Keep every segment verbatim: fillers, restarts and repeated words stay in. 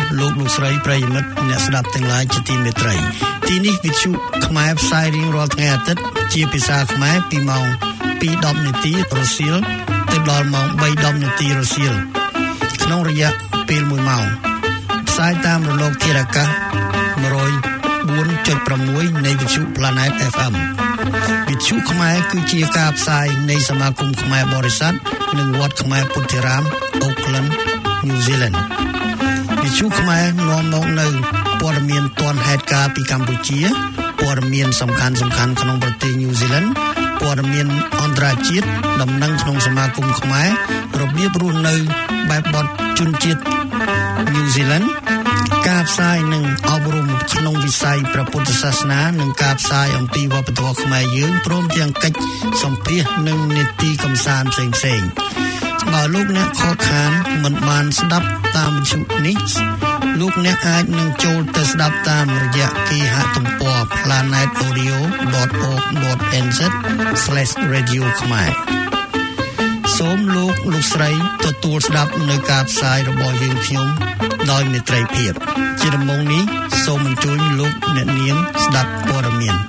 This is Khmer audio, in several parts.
លោកលោកស្រីប្រិយមិត្តអ្នកស្ដាប់ទាំងឡាយជាទីមេត្រីទីនេះវិទ្យុខ្មែរផ្សាយរៀងរាល់ថ្ងៃអាទិត្យជាភាសាខ្មែរពីម៉ោង ពីរដប់នាទីរសៀលទៅដល់ម៉ោង បីដប់នាទីរសៀលក្នុងរយៈពេលមួយម៉ោងផ្សាយតាមរលកធាតុអាកាស one oh four point six នៃវិទ្យុ Planet เอฟ เอ็ม វិទ្យុខ្មែរគឺជាការផ្សាយនៃសមាគមខ្មែរបរិស័ទនិងវត្តខ្មែរពុទ្ធិរាម Auckland New Zealand វិទ្យុខ្មែរនាំមកនៅព័ត៌មានទាន់ហេតុការណ៍ពីកម្ពុជាព័ត៌មានសំខាន់ៗក្នុងប្រទេស New Zealand ព័ត៌មានអន្តរជាតិដំណឹងក្នុងសមាគមខ្មែររបៀបរស់នៅបែបបទជនជាតិ New Zealand ការផ្សាយនិងអប់រំក្នុងវិស័យព្រះពុទ្ធសាសនានិងការផ្សាយអំពីវប្បធម៌ខ្មែរយើងព្រមទាំងកិច្ចសម្ភាសន៍និងនីតិកម្សាន្តផ្សេងៗបើលោកអ្នកខកខានមិនបានស្ដាប់តាមវិទ្យុនេះលោកអ្នកអាចនឹងចូលទៅស្ដាប់តាមរយៈគេហទំព័រ planet audio dot org dot n z slash radio ខ្មែរសូមលោកលោកស្រីទទួលស្ដាប់នៅការផ្សាយរបស់យើងខ្ញុំដោយមេត្រីភាពជាដំបូងនេះសូមអញ្ជើញលោកអ្នកនាងស្ដាប់ព័ត៌មាន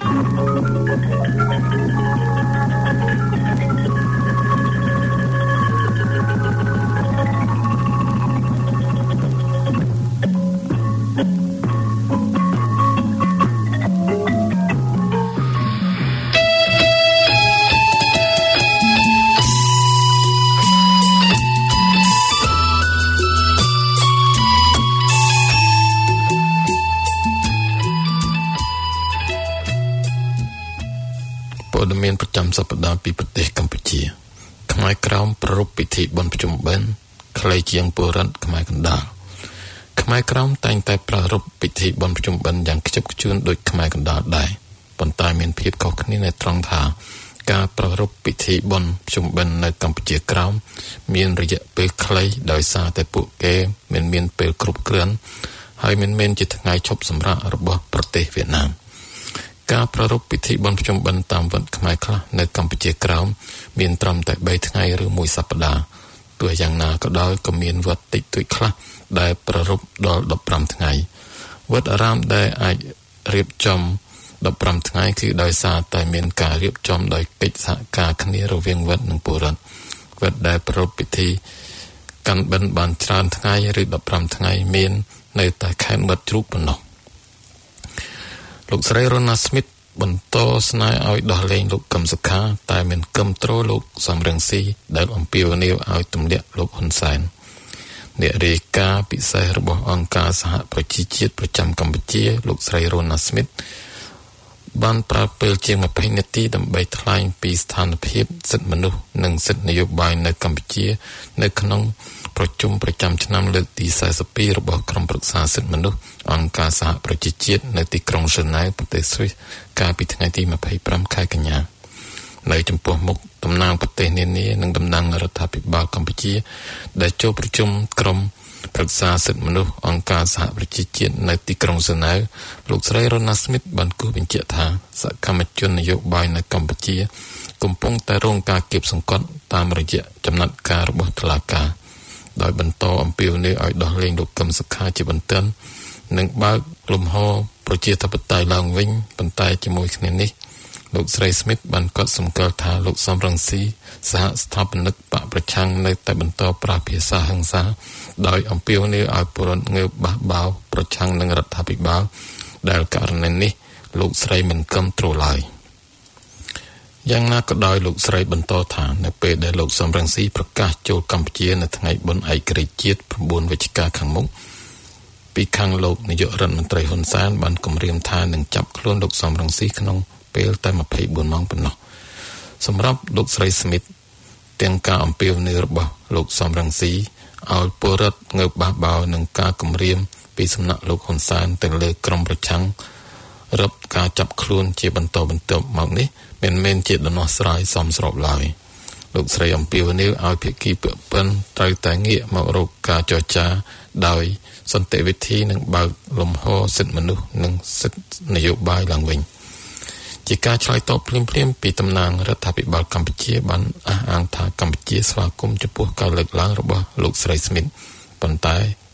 មានប្រចាំសប្តាហ៍ពីប្រទេសកម្ពុជាខ្មែរក្រោមប្រារព្ធពិធីបុណ្យភ្ជុំបិណ្ឌខ្លីជាងពលរដ្ឋខ្មែរកណ្ដាលខ្មែរក្រោមតែងតែប្រារព្ធពិធីបុណ្យភ្ជុំបិណ្ឌយ៉ាងខ្ជាប់ខ្ជួនដូចខ្មែរកណ្ដាលដែរប៉ុន្តែមានភាពខុសគ្នានៅត្រង់ថាការប្រារព្ធពិធីបុណ្យភ្ជុំបិណ្ឌនៅកម្ពុជាក្រោមមានរយៈពេលខ្លីដោយសារតែពួកគេមិនមានពេលគ្រប់គ្រាន់ហើយមិនមែនជាថ្ងៃឈប់សម្រាករបស់ប្រទេសវៀតណាមការប្រារព្ធពិធីបុណ្យភ្ជុំបិណ្ឌតាមវត្តខ្មែរខ្លះនៅកម្ពុជាក្រោមមានត្រឹមតែបីថ្ងៃឬមួយសប្តាហ៍ទោះយ៉ាងណាក៏ដោយក៏មានវត្តតិចតួចខ្លះដែលប្រារព្ធដល់ដប់ប្រាំថ្ងៃវត្តអារាមដែលអាចរៀបចំដប់ប្រាំថ្ងៃគឺដោយសារតែមានការរៀបចំដោយកិច្ចសហការគ្នារវាងវត្តនិងពលរដ្ឋវត្តដែលប្រារព្ធពិធីកាន់បិណ្ឌបានច្រើនថ្ងៃឬដប់ប្រាំថ្ងៃមាននៅតែខេត្តមាត់ជ្រូកប៉ុណ្ណោះលោកស្រីរ៉ូណាស្មីតបន្តស្នើឲ្យដោះលែងលោកកឹមសុខាតែមិនគាំទ្រលោកសំរងស៊ីដែលអំពាវនាវឲ្យទម្លាក់លោកហ៊ុនសែនអ្នករាយការណ៍ពិសេសរបស់អង្គការសហប្រជាជាតិប្រចាំកម្ពុជាលោកស្រីរ៉ូណាស្មីតបានប្រើពេលជាងยี่สิบនាទីដើម្បីថ្លែងពីស្ថានភាពសិទ្ធិមនុស្សនិងសិទ្ធិនយោបាយនៅកម្ពុជានៅក្នុងប្រជុំប្រចាំឆ្នាំលើកទីสี่สิบสองរបស់ក្រុមប្រឹក្សាសិទ្ធិមនុស្សអង្គការសហប្រជាជាតិនៅទីក្រុងហ្សឺណែវប្រទេសស្វីសកាលពីថ្ងៃទីยี่สิบห้าខែកញ្ញានៅចំពោះមុខតំណាងប្រទេសនានានិងតំណាងរដ្ឋាភិបាលកម្ពុជាដែលចូលប្រជុំក្រុមប្រឹក្សាសិទ្ធិមនុស្សអង្គការសហប្រជាជាតិនៅទីក្រុងហ្សឺណែវលោកស្រីរ៉ូណាស្មីតបានគូសបញ្ជាក់ថាសកម្មជននយោបាយនៅកម្ពុជាកំពុងតែរងការគាបសង្កត់តាមរយៈចំណាត់ការរបស់តុលាការដោយបន្តអំពាវនាវឲ្យដោះលែងលោកកឹមសុខាជាបន្ទាន់និងបើកលំហប្រជាធិបតេយ្យឡើងវិញប៉ុន្តែជាមួយគ្នានេះលោកស្រីស្មីតបានកត់សម្គាល់ថាលោកសំរងស៊ីសហស្ថាបនិកបកប្រឆាំងនៅតែបន្តប្រើភាសាហិង្សាដោយអំពាវនាវឲ្យពលរដ្ឋងើបបះបោរប្រឆាំងនឹងរដ្ឋាភិបាលដែលករណីនេះលោកស្រីមិនគាំទ្រឡើយយ៉ាងណាក៏ដោយលោកស្រីបន្តថានៅពេលដែលលោកសំរងស៊ីប្រកាសចូលកម្ពុជានៅថ្ងៃបុណ្យឯករាជ្យជាតិnineវិច្ឆិកាខាងមុខពីខាងលោកនាយករដ្ឋមន្ត្រីហ៊ុនសែនបានគម្រាមថានឹងចាប់ខ្លួនលោកសំរងស៊ីក្នុងពេលតែtwenty-fourម៉ោងប៉ុណ្ណោះសម្រាប់លោកស្រីស្មីតទាំងការអំពាវនាវរបស់លោកសំរងស៊ីឲ្យពលរដ្ឋងើបបះបោរនឹងការគម្រាមពីសំណាក់លោកហ៊ុនសែនទៅលើក្រុមប្រឆាំងរឹបការចាប់ខ្លួនជាបន្តបន្ទាប់មកនេះមិនមែនជាដំណោះស្រាយសមស្របឡើយលោកស្រីអំពាវនាវឲ្យភាគីពាក់ព័ន្ធត្រូវតែងាកមករកការចរចាដោយសន្តិវិធីនិងបើកលំហសិទ្ធិមនុស្សនិងសិទ្ធិនយោបាយឡើងវិញជាការឆ្លើយតបភ្លាមៗពីតំណាងរដ្ឋាភិបាលកម្ពុជាបានអះអាងថាកម្ពុជាស្វាគមន៍ចំពោះការលើកឡើងរបស់លោកស្រីស្មីតប៉ុន្តែ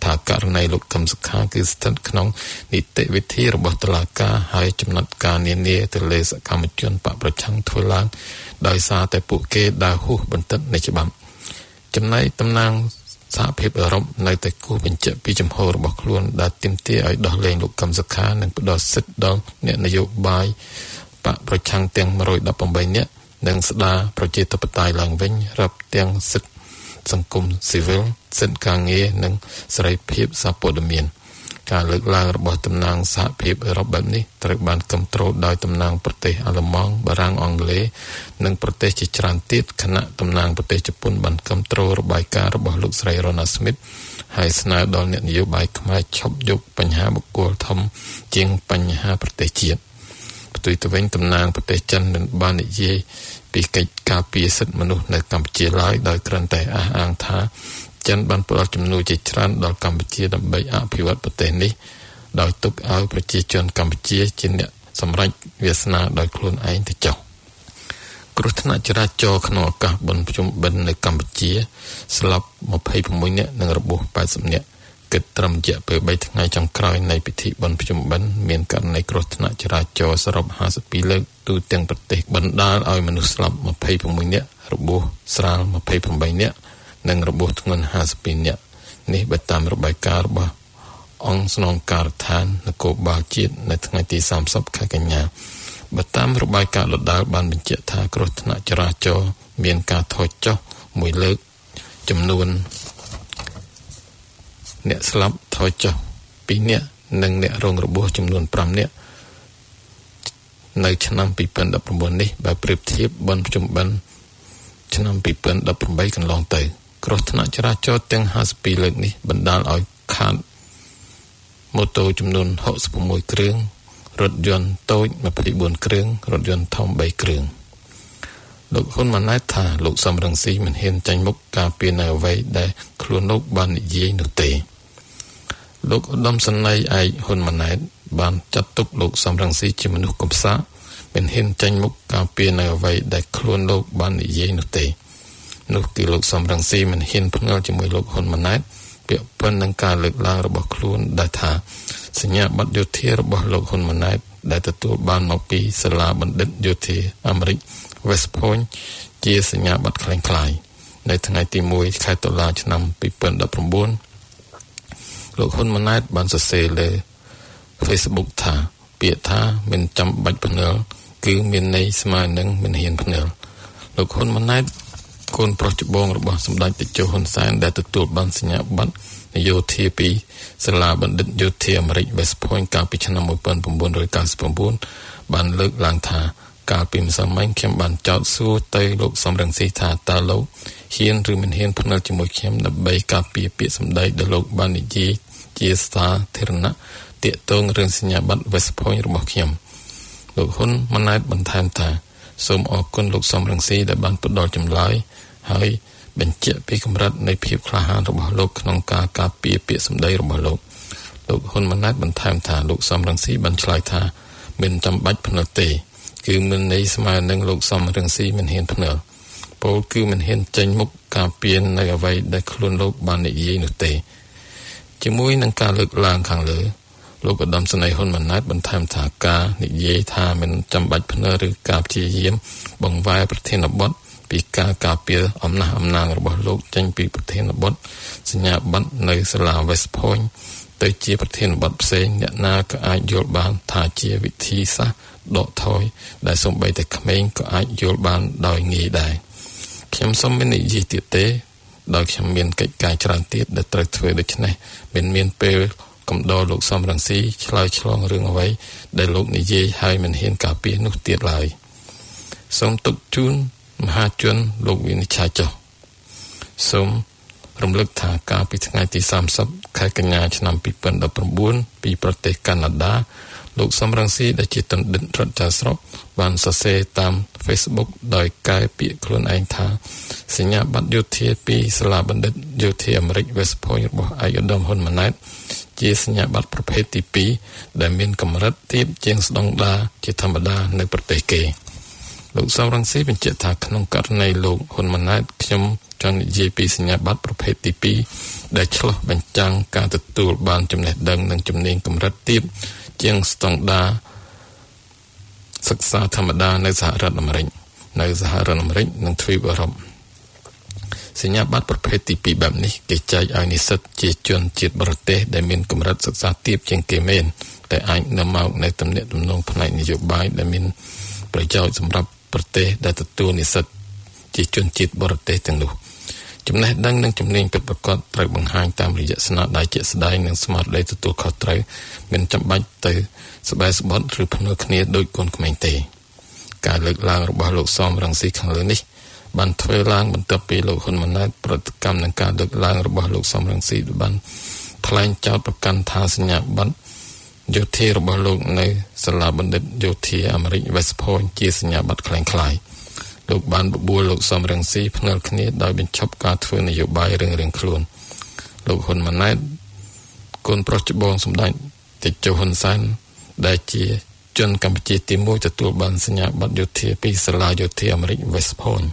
ថាករណីលោកកឹមសុខាគឺស្ថិតក្នុងនីតិវិធីរបស់តុលាការហើយចំណាត់ការនានាទៅលើសកម្មជនបកប្រឆាំងធ្វើឡើងដោយសារតែពួកគេដើរហួសបន្តិចនៃច្បាប់ចំណែកតំណាងសហភាពអឺរ៉ុបនៅតែគូបញ្ជាក់ពីចំហរបស់ខ្លួនដែលទាមទារឲ្យដោះលែងលោកកឹមសុខានិងផ្ដល់សិទ្ធិដល់អ្នកនយោបាយបកប្រឆាំងទាំងone hundred eighteenនាក់និងស្ដារប្រជាធិបតេយ្យឡើងវិញរាប់ទាំងសិទ្ធិសង្គមស៊ីវិលសិទ្ធិការងារនិងសេរីភាពសារព័ត៌មានការលើកឡើងរបស់តំណាងសហភាពអឺរ៉ុបបែបនេះត្រូវបានគាំទ្រដោយតំណាងប្រទេសអាល្លឺម៉ង់បារាំងអង់គ្លេសនិងប្រទេសជាច្រើនទៀតខណៈតំណាងប្រទេសជប៉ុនបានគាំទ្ររបាយការណ៍របស់លោកស្រី Rona Smith ហើយស្នើដល់អ្នកនយោបាយខ្មែរឈប់យកបញ្ហាបុគ្គលធំជាងបញ្ហាប្រទេសជាតិផ្ទុយទៅវិញតំណាងប្រទេសចិនមិនបាននិយាយពីកិច្ចការពារសិទ្ធិមនុស្សនៅកម្ពុជាឡើយដោយគ្រាន់តែអះអាងថាចិនបានផ្ដល់ជំនួយជាច្រើនដល់កម្ពុជាដើម្បីអភិវឌ្ឍប្រទេសនេះដោយទុកឲ្យប្រជាជនកម្ពុជាជាអ្នកសម្រេចវាសនាដោយខ្លួនឯងទៅចុះគ្រោះថ្នាក់ចរាចរណ៍ក្នុងឱកាសបុណ្យភ្ជុំបិណ្ឌនៅកម្ពុជាស្លាប់twenty-sixនាក់និងរបួសeightyនាក់គិតត្រឹមរយៈពេលthreeថ្ងៃចុងក្រោយនៃពិធីបុណ្យភ្ជុំបិណ្ឌមានករណីគ្រោះថ្នាក់ចរាចរណ៍សរុបfifty-twoលើកទូទាំងប្រទេសបណ្ដាលឲ្យមនុស្សស្លាប់twenty-sixនាក់របួសស្រាលtwenty-eightនាក់និងរបួសធ្ងន់fifty-twoនាក់នេះបើតាមរបាយការណ៍របស់អង្គស្នងការដ្ឋាននគរបាលជាតិនៅថ្ងៃទីthirtyខែកញ្ញាបើតាមរបាយការណ៍ដដែលបានបញ្ជាក់ថាគ្រោះថ្នាក់ចរាចរណ៍មានការថយចុះមួយលើកចំនួនអ្នកស្លាប់ថយចុះtwoនាក់និងអ្នករងរបួសចំនួនfiveនាក់នៅឆ្នាំtwenty nineteenនេះបើប្រៀបធៀបបុណ្យភ្ជុំបិណ្ឌឆ្នាំtwenty eighteenកន្លងទៅគ្រោះថ្នាក់ចរាចរណ៍ទាំងfifty-twoលើកនេះបណ្ដាលឲ្យខាតម៉ូតូចំនួនsixty-sixគ្រឿងរថយន្តតូចtwenty-fourគ្រឿងរថយន្តធំthreeគ្រឿងលោកហ៊ុនម៉ាណែតថាលោកសំរងស៊ីមិនហ៊ានចាញ់មុខការពារនៅអ្វីដែលខ្លួនលោកបាននិយាយនោះទេលោកឧត្តមសេនីយ៍ឯកហ៊ុនម៉ាណែតបានចាត់ទុកលោកសំរងស៊ីជាមនុស្សកំសាកមិនហ៊ានចាញ់មុខការពារនៅអ្វីដែលខ្លួនលោកបាននិយាយនោះទេនោះគឺលោកសំរងស៊ីមិនហ៊ានភ្នាល់ជាមួយលោកហ៊ុនម៉ាណែតពាក់ព័ន្ធនឹងការលើកឡើងរបស់ខ្លួនដែលថាសញ្ញាបត្រយោធារបស់លោកហ៊ុនម៉ាណែតដែលទទួលបានមកពីសាលាបណ្ឌិតយោធាអាមេរិក West Point ជាសញ្ញាបត្រคล้ายៗនៅថ្ងៃទីoneខែតុលាឆ្នាំtwenty nineteenលោកហ៊ុនម៉ាណែតបានសរសេរលើ Facebook ថាពាក្យថាមិនចាំបាច់ភ្នាល់គឺមានន័យស្មើនឹងមិនហ៊ានភ្នាល់លោកហ៊ុនម៉ាណែតកូនប្រុសច្បងរបស់សម្ដេចតេជោហ៊ុនសែនដែលទទួលបានសញ្ញាបត្រយោធាពីសាលាបណ្ឌិតយោធាអាមេរិក West Point កាលពីឆ្នាំnineteen ninety-nineបានលើកឡើងថាកាលពីម្សិលមិញខ្ញុំបានចោទសួរទៅលោកសំរងស៊ីថាតើលោកហ៊ានឬមិនហ៊ានភ្នាល់ជាមួយខ្ញុំដើម្បីការពារពាក្យសម្ដីដែលលោកបាននិយាយជាសាធារណៈទាក់ទងរឿងសញ្ញាបត្រ West Point របស់ខ្ញុំលោកហ៊ុនម៉ាណែតបន្ថែមថាសូមអរគុណលោកសំរងស៊ីដែលបានផ្ដល់ចម្លើយហើយបញ្ជាក់ពីកម្រិតនៃភាពក្លាហានរបស់លោកក្នុងការការពារពាក្យសម្ដីរបស់លោកលោកហ៊ុនម៉ាណែតបន្ថែមថាលោកសំរងស៊ីបានឆ្លើយថាមិនចាំបាច់ភ្នាល់ទេគឺមិនន័យស្មើនឹងលោកសំរងស៊ីមិនហ៊ានភ្នាល់ពោលគឺមិនហ៊ានចេញមុខការពារនៅអ្វីដែលខ្លួនលោកបាននិយាយនោះទេជាមួយនឹងការលើកឡើងខាងលើលោកឧត្តមសេនីយ៍ហ៊ុនម៉ាណែតបន្ថែមថាការនិយាយថាមិនចាំបាច់ភ្នាល់ឬការព្យាយាមបង្វែរប្រធានបទពីការការពារអំណះអំណាងរបស់លោកចេញពីប្រធានបទសញ្ញាបត្រនៅសាលា West Point ទៅជាប្រធានបទផ្សេងអ្នកណាក៏អាចយល់បានថាជាវិធីសាស្ត្រដកថយដែលសូម្បីតែក្មេងក៏អាចយល់បានដោយងាយដែរខ្ញុំសូមមិននិយាយទៀតទេដោយខ្ញុំមានកិច្ចការច្រើនទៀតដែលត្រូវធ្វើដូច្នេះមិនមានពេលកំដរលោកសំរងស៊ីឆ្លើយឆ្លងរឿងអ្វីដែលលោកនិយាយហើយមិនហ៊ានការពារនោះទៀតឡើយសូមទុកជូនមហាជនលោកវិនិច្ឆ័យចុះសូមរំលឹកថាកាលពីថ្ងៃទីthirtyខែកញ្ញាឆ្នាំtwenty nineteenពីប្រទេសកាណាដាលោកសំរងស៊ីដែលជាបណ្ឌិតរដ្ឋាភិបាលស្រុកបានសរសេរតាម Facebook ដោយកែពាក្យខ្លួនឯងថាសញ្ញាបត្រយោធាពីសាលាបណ្ឌិតយោធាអាមេរិក West Point របស់ឯកឧត្តមហ៊ុនម៉ាណែតជាសញ្ញាបត្រប្រភេទទីtwoដែលមានកម្រិតទាបជាងស្តង់ដារជាធម្មតានៅប្រទេសគេលោកសំរងស៊ីបញ្ជាក់ថាក្នុងករណីលោកហ៊ុនម៉ាណែតខ្ញុំចង់និយាយពីសញ្ញាបត្រប្រភេទទីពីរដែលឆ្លុះបញ្ចាំងការទទួលបានចំណេះដឹងនិងជំនាញកម្រិតទាបជាងស្តង់ដារសិក្សាធម្មតានៅសហរដ្ឋអាមេរិកនៅសហរដ្ឋអាមេរិកនិងទ្វីបអឺរ៉ុបសញ្ញាបត្រប្រភេទទីពីរបែបនេះគេចែកឲ្យនិស្សិតជាជនជាតិបរទេសដែលមានកម្រិតសិក្សាទាបជាងគេមែនតែអាចនាំមកនៅទំនាក់ទំនងផ្នែកនយោបាយដែលមានប្រយោជន៍សម្រាប់ប្រទេសដែលទទួលនិស្សិតជាជនជាតិបរទេសទាំងនោះចំណេះដឹងនិងជំនាញពិតប្រាកដត្រូវបង្ហាញតាមរយៈស្នាដៃជាក់ស្ដែងនិងស្មារតីទទួលខុសត្រូវមិនចាំបាច់ទៅស្បែកស្បត់ឬភ្នួរគ្នាដោយកូនក្មេងទេការលើកឡើងរបស់លោកសំរងស៊ីខាងលើនេះបានធ្វើឡើងបន្ទាប់ពីលោកហ៊ុនម៉ាណែតប្រតិកម្មនឹងការលើកឡើងរបស់លោកសំរងស៊ីបានថ្លែងចោទប្រកាន់ថាសញ្ញាបត្រយោធារបស់លោកនៅសាលាបណ្ឌិតយោធាអាមេរិក West Point ជាសញ្ញាបត្រคล้ายៗលោកបានបបួលលោកសំរងស៊ីផ្នែកគ្នាដោយបញ្ឈប់ការធ្វើនយោបាយរឿងរៀងខ្លួនលោកហ៊ុនម៉ាណែតកូនប្រុសច្បងសម្ដេចតេជោហ៊ុនសែនដែលជាជនកម្ពុជាទីមួយទទួលបានសញ្ញាបត្រយោធាពីសាលាយោធាអាមេរិក West Point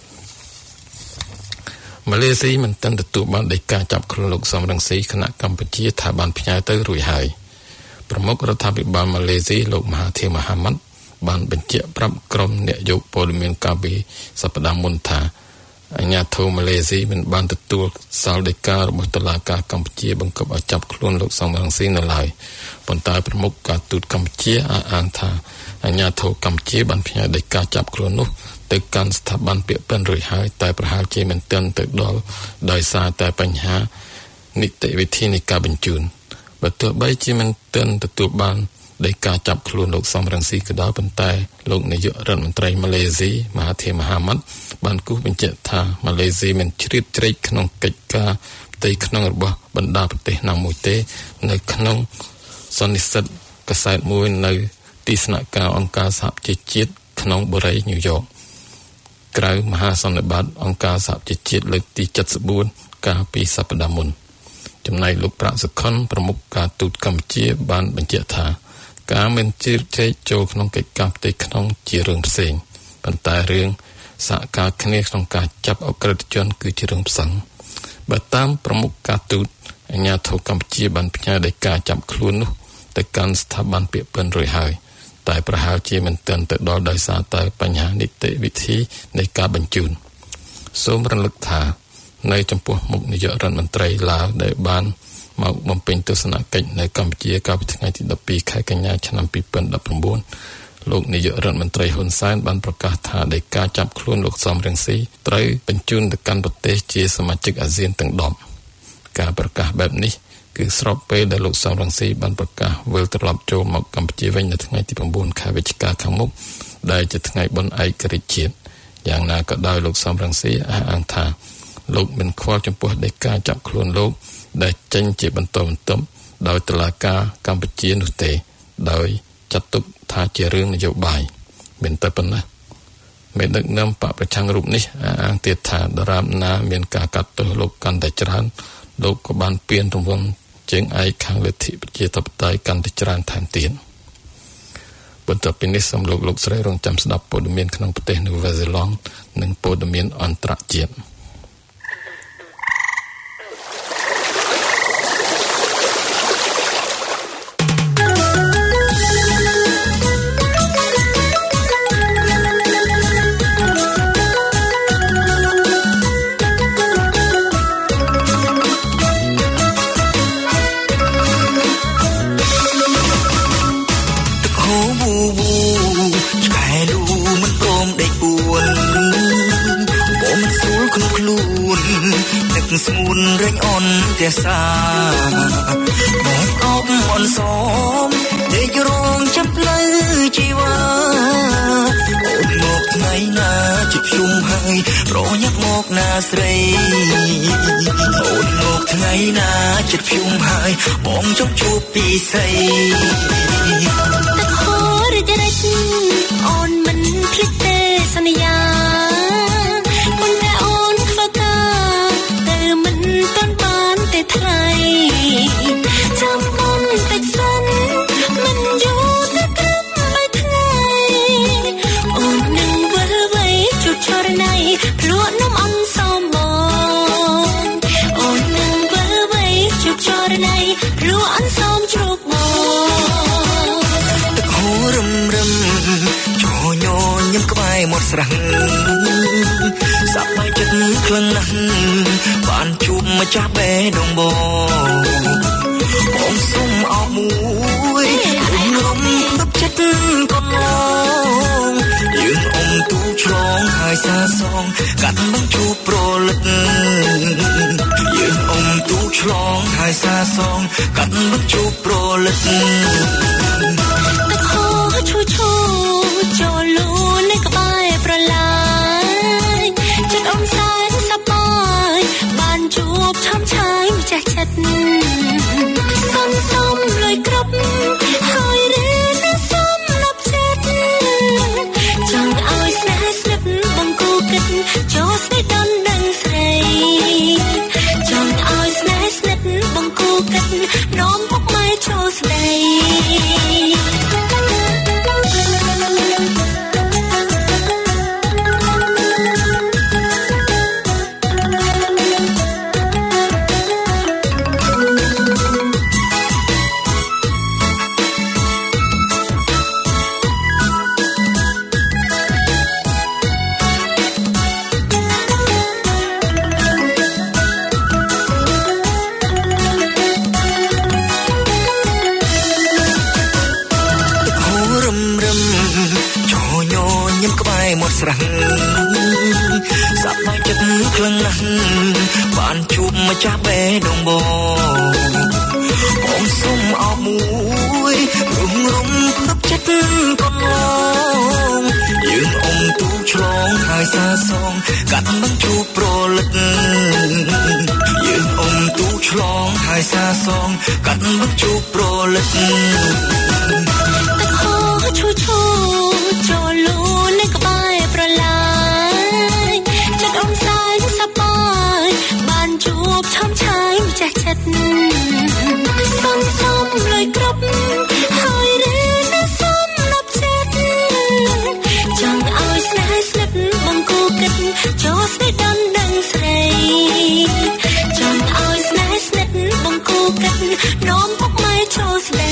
ម៉ាឡេស៊ីមិនទាន់ទទួលបានដីកាចាប់ខ្លួនលោកសំរងស៊ីគណៈកម្ពុជាថាបានផ្ញើទៅរួចហើយប្រមុខរដ្ឋាភិបាលម៉ាឡេស៊ីលោកមហាធីរ ម៉ាហាម៉ាត់បានបញ្ជាក់ប្រាប់ក្រុមអ្នកយកព័ត៌មានកាលពីសប្តាហ៍មុនថាអាជ្ញាធរម៉ាឡេស៊ីមិនបានទទួលសាលដីការបស់តុលាការកម្ពុជាបង្គាប់ឲ្យចាប់ខ្លួនលោកសំរងស៊ីនៅឡើយប៉ុន្តែប្រមុខការទូតកម្ពុជាអះអាងថាអាជ្ញាធរកម្ពុជាបានផ្ញើដីកាចាប់ខ្លួននោះទៅកាន់ស្ថាប័នពាក់ព័ន្ធរួចហើយតែប្រហែលជាមិនទាន់ទៅដល់ដោយសារតែបញ្ហានីតិវិធីនៃការបញ្ជូនបើទោះបីជាមិនទាន់ទទួលបានដោយការចាប់ខ្លួនលោកសំរងស៊ីក៏ដោយប៉ុន្តែលោកនាយករដ្ឋមន្ត្រីម៉ាឡេស៊ីមហាធីរ ម៉ាហាម៉ាត់បានគូសបញ្ជាក់ថាម៉ាឡេស៊ីមិនជ្រៀតជ្រែកក្នុងកិច្ចការផ្ទៃក្នុងរបស់បណ្ដាប្រទេសណាមួយទេនៅក្នុងសន្និសីទកាសែតមួយនៅទីស្នាក់ការអង្គការសហប្រជាជាតិក្នុងបូរីញូវយ៉កក្រៅមហាសន្និបាតអង្គការសហប្រជាជាតិលើកទីเจ็ดสิบสี่កាលពីសប្តាហ៍មុនចំណែកលោកប្រាក់សុខុនប្រមុខការទូតកម្ពុជាបានបញ្ជាក់ថាការមិនជ្រៀតជ្រែកចូលក្នុងកិច្ចការផ្ទៃក្នុងជារឿងផ្សេងប៉ុន្តែរឿងសហការគ្នាក្នុងការចាប់អក្រិតជនគឺជារឿងផ្សឹងបើតាមប្រមុខការទូតអាជ្ញាធរកម្ពុជាបានផ្ញើដីកាចាប់ខ្លួននោះទៅកាន់ស្ថាប័នពាក់ព័ន្ធរួចហើយតែប្រហែលជាមិនទាន់ទៅដល់ដោយសារតែបញ្ហានីតិវិធីនៃការបញ្ជូនសូមរំលឹកថានៅចំពោះមុខនាយករដ្ឋមន្ត្រីឡាវដែលបានមកបំពេញទស្សនកិច្ចនៅកម្ពុជាកាលពីថ្ងៃទីដប់ពីរខែកញ្ញាឆ្នាំពីរពាន់ដប់ប្រាំបួនលោកនាយករដ្ឋមន្ត្រីហ៊ុនសែនបានប្រកាសថាដោយការចាប់ខ្លួនលោកសំរងស៊ីត្រូវបញ្ជូនទៅកាន់ប្រទេសជាសមាជិកអាស៊ានទាំងដប់ការប្រកាសបែបនេះគឺស្របពេលដែលលោកសំរងស៊ីបានប្រកាសវិលត្រឡប់ចូលមកកម្ពុជាវិញនៅថ្ងៃទីប្រាំបួនខែវិច្ឆិកាខាងមុខដែលជាថ្ងៃបុណ្យឯករាជ្យជាតិយ៉ាងណាក៏ដោយលោកសំរងស៊ីអះអាងថាលោកមិនខ្វល់ចំពោះដីកាចាប់ខ្លួនលោកដែលចេញជាបន្តបន្ទាប់ដោយតុលាការកម្ពុជានោះទេដោយចាត់ទុកថាជារឿងនយោបាយមិនតែប៉ុណ្ណោះមេដឹកនាំបកប្រឆាំងរូបនេះអះអាងទៀតថាដរាបណាមានការកាត់ទោសលោកកាន់តែច្រើនលោកក៏បានពៀនរង្វង់ជើងឯកខាងលទ្ធិប្រជាធិបតេយ្យកាន់តែច្រើនថែមទៀតបន្ទាប់ពីនេះសូមលោកលោកស្រីរងចាំស្ដាប់ព័ត៌មានក្នុងប្រទេសនូវែលសេឡង់និងព័ត៌មានអន្តរជាតិស្ងួនរែងអន់តែសាមកអបអនសមតែរងចាប់លើជីវ៉ាអូនមកថ្ងៃណាជិះខ្ញុំហើយប្រញាប់មកណាស្រីអូនមកថ្ងៃណាជិះខ្ញុំហើយបងចង់ជួបពីស្រីទឹកហូរតែរត់អូនមិនភ្លេចទេសន្យាថ្លៃចាំមុនតិចសិនមិនយូរតែត្រឹមមួយថ្ងៃអូននឹងម្ចាស់បេះដូងបងបងសុំអោបមួយរុំរុំទឹកចិត្តកូនងយើងអុំទូឆ្លងហើយសាសងកាត់នឹងជួបប្រលឹកយើងអុំទូឆ្លងហើយសាសងកាត់នឹងជួបប្រលឹកទឹកហូរឈូឈូចូលលូនៅក្បែរប្រឡាយចិត្តអុំសែនសប្បាយបានជួបឆាំឆាយម្ចាស់ចិត្តសុំសុំលុយគ្រប់ហើយរៀនសុំលប់ចិត្តចង់ឲ្យស្នេហ៍ស្និទ្ធបង្គោលគិតចូលស្នេហ៍ដល់នឹងស្រីចង់ឲ្យស្នេហ៍ស្និទ្ធបង្គោលគិតនោមពុកម៉ែចូលស្ដីស្រះសប្បាយចិត្តខ្លាំងណាស់បានជួបម្ចាស់បេះដូងបងបងសុំអោបមួយរុំរុំទឹកចិត្តកូនងយើងអុំទូឆ្លងហើយសាសងកាត់នឹងជួបប្រលឹកយើងអុំទូឆ្លងហើយសាសងកាត់នឹងជួបប្រលឹកទឹកហូរឈូឈូចូលលូនៅក្បែរប្រឡាយចិត្តអុំសែនសប្បាយបានជួបឆាំឆាយម្ចាស់ចិត្តសុំសុំលុយគ្រប់ហើយរៀនសុំលប់ចិត្តចង់ឲ្យស្នេហ៍ស្និទ្ធបង្គោលគិតចូលស្នេហ៍ដល់នឹងស្រីចង់ឲ្យស្នេហ៍ស្និទ្ធបង្គោលគិតនោមពុកម៉ែចូលស្ដី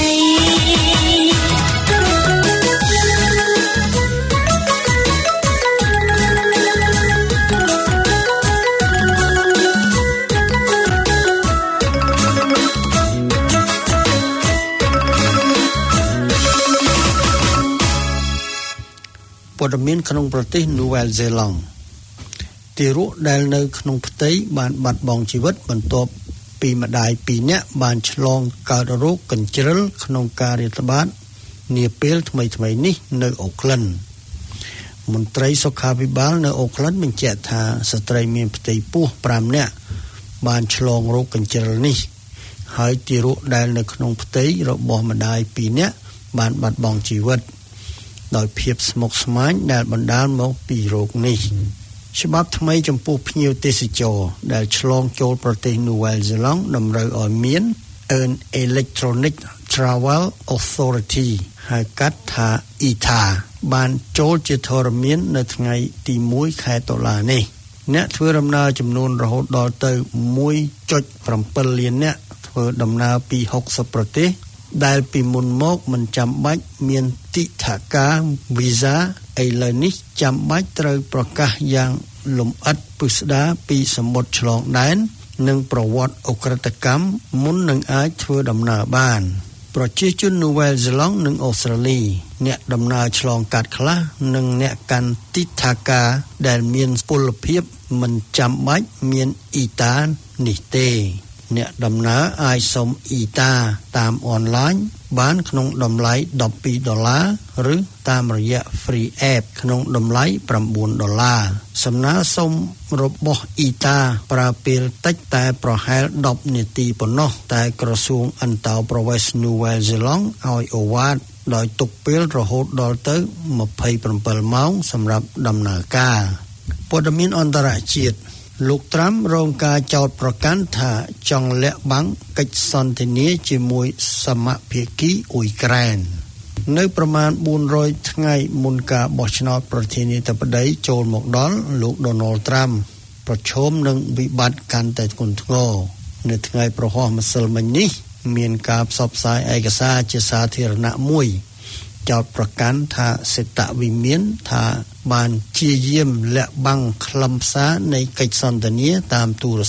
ព័ត៌មានក្នុងប្រទេសនូវែលសេឡង់ទារកដែលនៅក្នុងផ្ទៃបានបាត់បង់ជីវិតបន្ទាប់ពីម្ដាយពីរនាក់បានឆ្លងកើតរោគកញ្ជ្រឹលក្នុងការរាតត្បាតនាពេលថ្មីៗនេះនៅអូក្លិនមន្ត្រីសុខាភិបាលនៅអូក្លិនបញ្ជាក់ថាស្ត្រីមានផ្ទៃពោះប្រាំនាក់បានឆ្លងរោគកញ្ជ្រឹលនេះហើយទារកដែលនៅក្នុងផ្ទៃរបស់ម្ដាយពីរនាក់បានបាត់បង់ជីវិតដោយភាពស្មុគស្មាញដែលបណ្ដាលមកពីរោគនេះច្បាប់ថ្មីចំពោះភ្ញៀវទេសចរដែលឆ្លងចូលប្រទេសនូវែលសេឡង់តម្រូវឲ្យមាន An Electronic Travel Authority ហៅកាត់ថា E T A បានចូលជាធរមាននៅថ្ងៃទីមួយខែតុលានេះអ្នកធ្វើដំណើរចំនួនរហូតដល់ទៅ មួយចុចប្រាំលាននាក់ធ្វើដំណើរពីហុកសិបប្រទេសដែលពីមុនមកមិនចាំបាច់មានទិដ្ឋាការ Visa ឥឡូវនេះចាំបាច់ត្រូវប្រកាសយ៉ាងលម្អិតពិស្ដារពីសមុទ្រឆ្លងដែននិងប្រវត្តិអក្រិតកម្មមុននឹងអាចធ្វើដំណើរបានប្រជាជននូវែលសេឡង់និងអូស្ត្រាលីអ្នកដំណើរឆ្លងកាត់ខ្លះនិងអ្នកកាន់ទិដ្ឋាការដែលមានពលភាពមិនចាំបាច់មានអ៊ីតានេះទេអ្នកដំណើរអាចសុំអ៊ីតាតាមអនឡាញបានក្នុងតម្លៃដប់ពីរដុល្លារឬតាមរយៈ Free App ក្នុងតម្លៃប្រាំបួនដុល្លារសំណើសុំរបស់អ៊ីតាប្រើពេលតិចតែប្រហែលដប់នាទីប៉ុណ្ណោះតែក្រសួងអន្តោប្រវេសន៍នូវែលសេឡង់ឲ្យអូវ៉ាតដោយទុកពេលរហូតដល់ទៅម្ភៃប្រាំម៉ោងសម្រាប់ដំណើរការព័ត៌មានអន្តរជាតិលោកត្រាំរងការចោទប្រកាន់ថាចង់លាក់បាំងកិច្ចសន្ទនាជាមួយសមភាគីអ៊ុយក្រែននៅប្រមាណបួនរយថ្ងៃមុនការបោះឆ្នោតប្រធានាធិបតីចូលមកដល់លោក Donald Trump ប្រឈមនឹងវិបត្តិកាន់តែធ្ងន់ធ្ងរនៅថ្ងៃប្រហ័សម្សិលមិញនេះមានការផ្សព្វផ្សាយឯកសារជាសាធារណៈមួយចោទប្រកាន់ថាសេតវិមានថាបានជាយាមលាក់បាំងខ្លឹមសារនៃកិច្ចសន្ទនាតាមទូរស័ព្ទ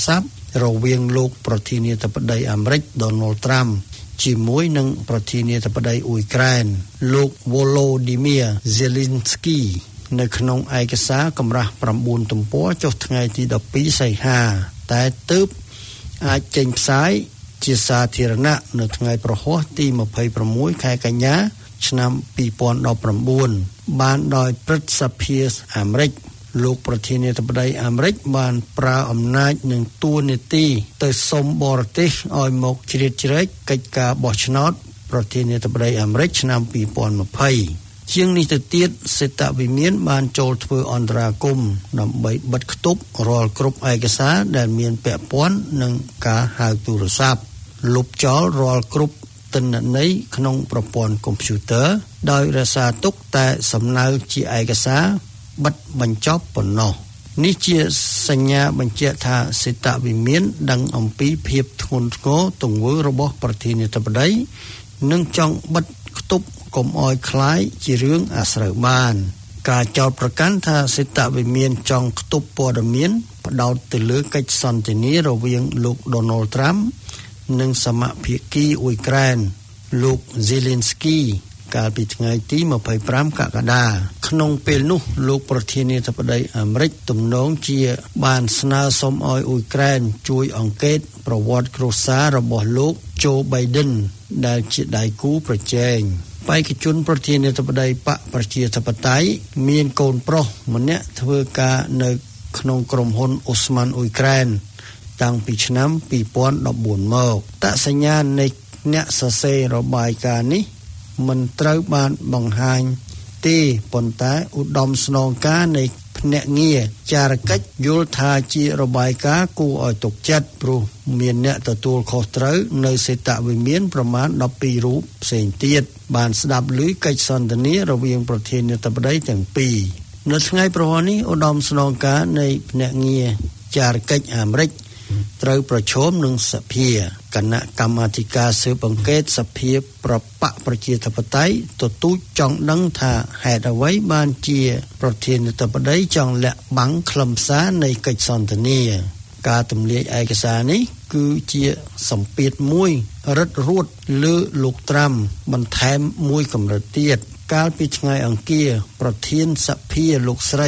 រវាងលោកប្រធានាធិបតីអាមេរិក Donald Trump ជាមួយនឹងប្រធានាធិបតីអ៊ុយក្រែនលោក Volodymyr Zelensky នៅក្នុងឯកសារកម្រាស់៩ទំព័រចុះថ្ងៃទីដប់ពីរសីហាតែទើបអាចចេញផ្សាយជាសាធារណៈនៅថ្ងៃប្រហ័សទីម្ភៃប្រាំមួយខែកញ្ញាឆ្នាំពីរពាន់ដប់ប្រាំបួនបានដោយព្រឹទ្ធសភាអាមេរិកលោកប្រធានាធិបតីអាមេរិកបានប្រើអំណាចនិងតួនាទីទៅសុំបរទេសឲ្យមកជ្រៀតជ្រែកកិច្ចការបោះឆ្នោតប្រធានាធិបតីអាមេរិកឆ្នាំពីរពាន់ម្ភៃជាងនេះទៅទៀតសេតវិមានបានចូលធ្វើអន្តរាគមន៍ដើម្បីបិទគប់រាល់គ្រប់ឯកសារដែលមានពាក់ព័ន្ធនឹងការហៅទូរស័ព្ទលុបចោលរាល់គ្រប់ទិន្នន័យក្នុងប្រព័ន្ធកុំព្យូទ័រដោយរក្សាទុកតែសំណើជាឯកសារបិទបញ្ចប់ប៉ុណ្ណោះនេះជាសញ្ញាបញ្ជាក់ថាសេតវិមានដឹងអំពីភាពធ្ងន់ធ្ងរទង្វើរបស់ប្រធានាធិបតីនិងចង់បិទគប់កុំឲ្យคล้ายជារឿងអាស្រូវបានការចោទប្រកាន់ថាសេតវិមានចង់គប់ព័ត៌មានផ្ដោតទៅលើកិច្ចសន្ទនារវាងលោក Donald Trump និងសមាភាគីអ៊ុយក្រែនលោក Zelensky កាលពីថ្ងៃទីម្ភៃប្រាំកក្កដាក្នុងពេលនោះលោកប្រធានាធិបតីអាមេរិកទំនងជាបានស្នើសុំឲ្យអ៊ុយក្រែនជួយអង្កេតប្រវត្តិគ្រួសាររបស់លោក Joe Biden ដែលជាដៃគូប្រជែងបេក្ខជនប្រធានាធិបតីបកប្រជាធិបតេយ្យមានកូនប្រុសម្នាក់ធ្វើការនៅក្នុងក្រុមហ៊ុនអូស្មန်អ៊ុយក្រែនតាំងពីឆ្នាំពីរពាន់ដប់បួនមកតសញ្ញាណនៃអ្នកសរសេររបាយការណ៍នេះមិនត្រូវបានបង្ហាញទេប៉ុន្តែឧត្តមស្នងការនៃភ្នាក់ងារចារកិច្ចយល់ថាជារបាយការណ៍គួរឲ្យទុកចិត្តព្រោះមានអ្នកទទួលខុសត្រូវនៅសេតវិមានប្រមាណដប់ពីររូបផ្សេងទៀតបានស្ដាប់ឮកិច្ចសន្ទនារវាងប្រធានាធិបតីទាំងពីរនៅថ្ងៃប្រហ័សនេះឧត្តមស្នងការនៃភ្នាក់ងារចារកិច្ចអាមេរិកត្រូវប្រឈមនឹងសភាគណៈកម្មាធិការស៊ើបអង្កេតសភាប្របកប្រជាធិបតេយ្យទទូចចង់ដឹងថាហេតុអ្វីបានជាប្រធានាធិបតីចង់លាក់បាំងខ្លឹមសារនៃកិច្ចសន្ទនាការទម្លាយឯកសារនេះគឺជាសម្ពាធមួយរឹតរួតលើលោកត្រាំបន្ថែមមួយកម្រិតទៀតកាលពីថ្ងៃអង្គារប្រធានសភាលោកស្រី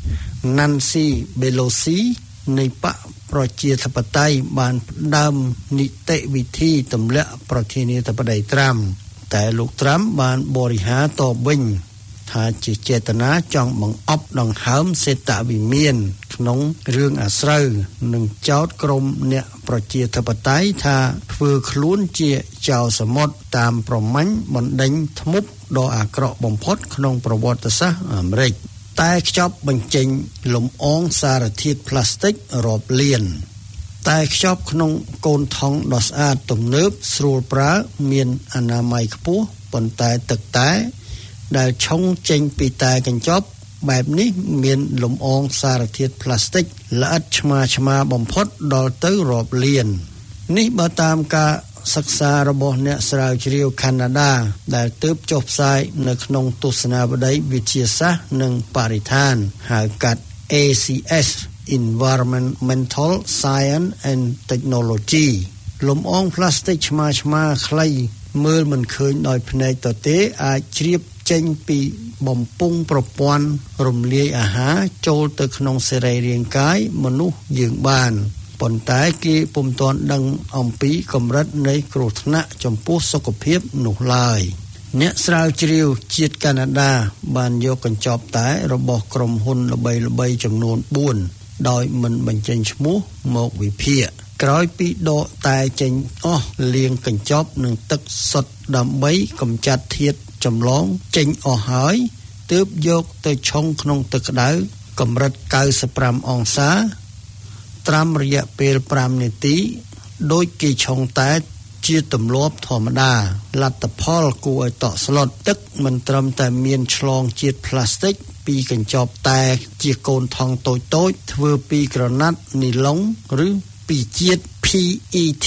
Nancy Pelosi នៃបកប្រជាធិបតេយ្យបានផ្ដើមនីតិវិធីទម្លាក់ប្រធានាធិបតីត្រាំតែលោកត្រាំបានបរិហារតបវិញថាជាចេតនាចង់បង្អប់ដង្ហើមសេតវិមានក្នុងរឿងអាស្រូវនិងចោទក្រុមអ្នកប្រជាធិបតេយ្យថាធ្វើខ្លួនជាចៅសមុទ្រតាមប្រមាញ់បណ្ដេញធ្មប់ដ៏អាក្រក់បំផុតក្នុងប្រវត្តិសាស្ត្រអាមេរិកតែខ្ចប់បញ្ចេញលំអងសារធាតុផ្លាស្ទិករាប់លានតែខ្ចប់ក្នុងកូនថង់ដ៏ស្អាតទំនើបស្រួលប្រើមានអនាម័យខ្ពស់ប៉ុន្តែទឹកតែដែលឆុងចេញពីតែកញ្ចប់បែបនេះមានលំអងសារធាតុផ្លាស្ទិកល្អិតឆ្មាឆ្មាបំផុតដល់ទៅរាប់លាននេះបើតាមការសិក្សារបស់អ្នកស្រាវជ្រាវកាណាដាដែលទើបចុះផ្សាយនៅក្នុងទស្សនាវដ្តីវិទ្យាសាស្ត្រនិងបរិស្ថានហៅកាត់ A C S Environmental Science and Technology លំអងផ្លាស្ទិកឆ្មាឆ្មាខ្លីមើលមិនឃើញដោយភ្នែកទទេអាចជ្រាបចេញពីបំពង់ប្រព័ន្ធរំលាយអាហារចូលទៅក្នុងសរីរាង្គកាយមនុស្សយើងបានប៉ុន្តែគេពុំទាន់ដឹងអំពីកម្រិតនៃគ្រោះថ្នាក់ចំពោះសុខភាពនោះឡើយអ្នកស្រាវជ្រាវជាតិកាណាដាបានយកកញ្ចប់តែរបស់ក្រុមហ៊ុនល្បីៗចំនួនបួនដោយមិនបញ្ចេញឈ្មោះមកវិភាគក្រោយពីដកតែចេញអស់លាងកញ្ចប់នឹងទឹកសុទ្ធដើម្បីកម្ចាត់ធាតុចម្លងចេញអស់ហើយទើបយកទៅឆុងក្នុងទឹកក្តៅកម្រិតកៅសិបប្រាំអង្សាត្រាំរយៈពេលប្រាំនាទីដោយគេឆុងតែជាទម្លាប់ធម្មតាលទ្ធផលគួរឲ្យតក់ស្លុតទឹកមិនត្រឹមតែមានឆ្លងជាតិផ្លាស្ទិកពីកញ្ចប់តែជាកូនថង់តូចតូចធ្វើពីក្រណាត់នីឡុងឬពីជាតិ P E T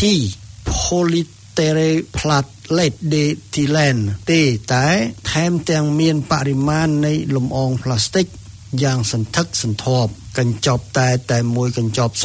polyterephthalate ទេតែថែមទាំងមានបរិមាណនៃលំអងផ្លាស្ទិកយ៉ាងសន្ធឹកសន្ធាប់កញ្ចប់តែតែមួយកញ្ចប់សោះ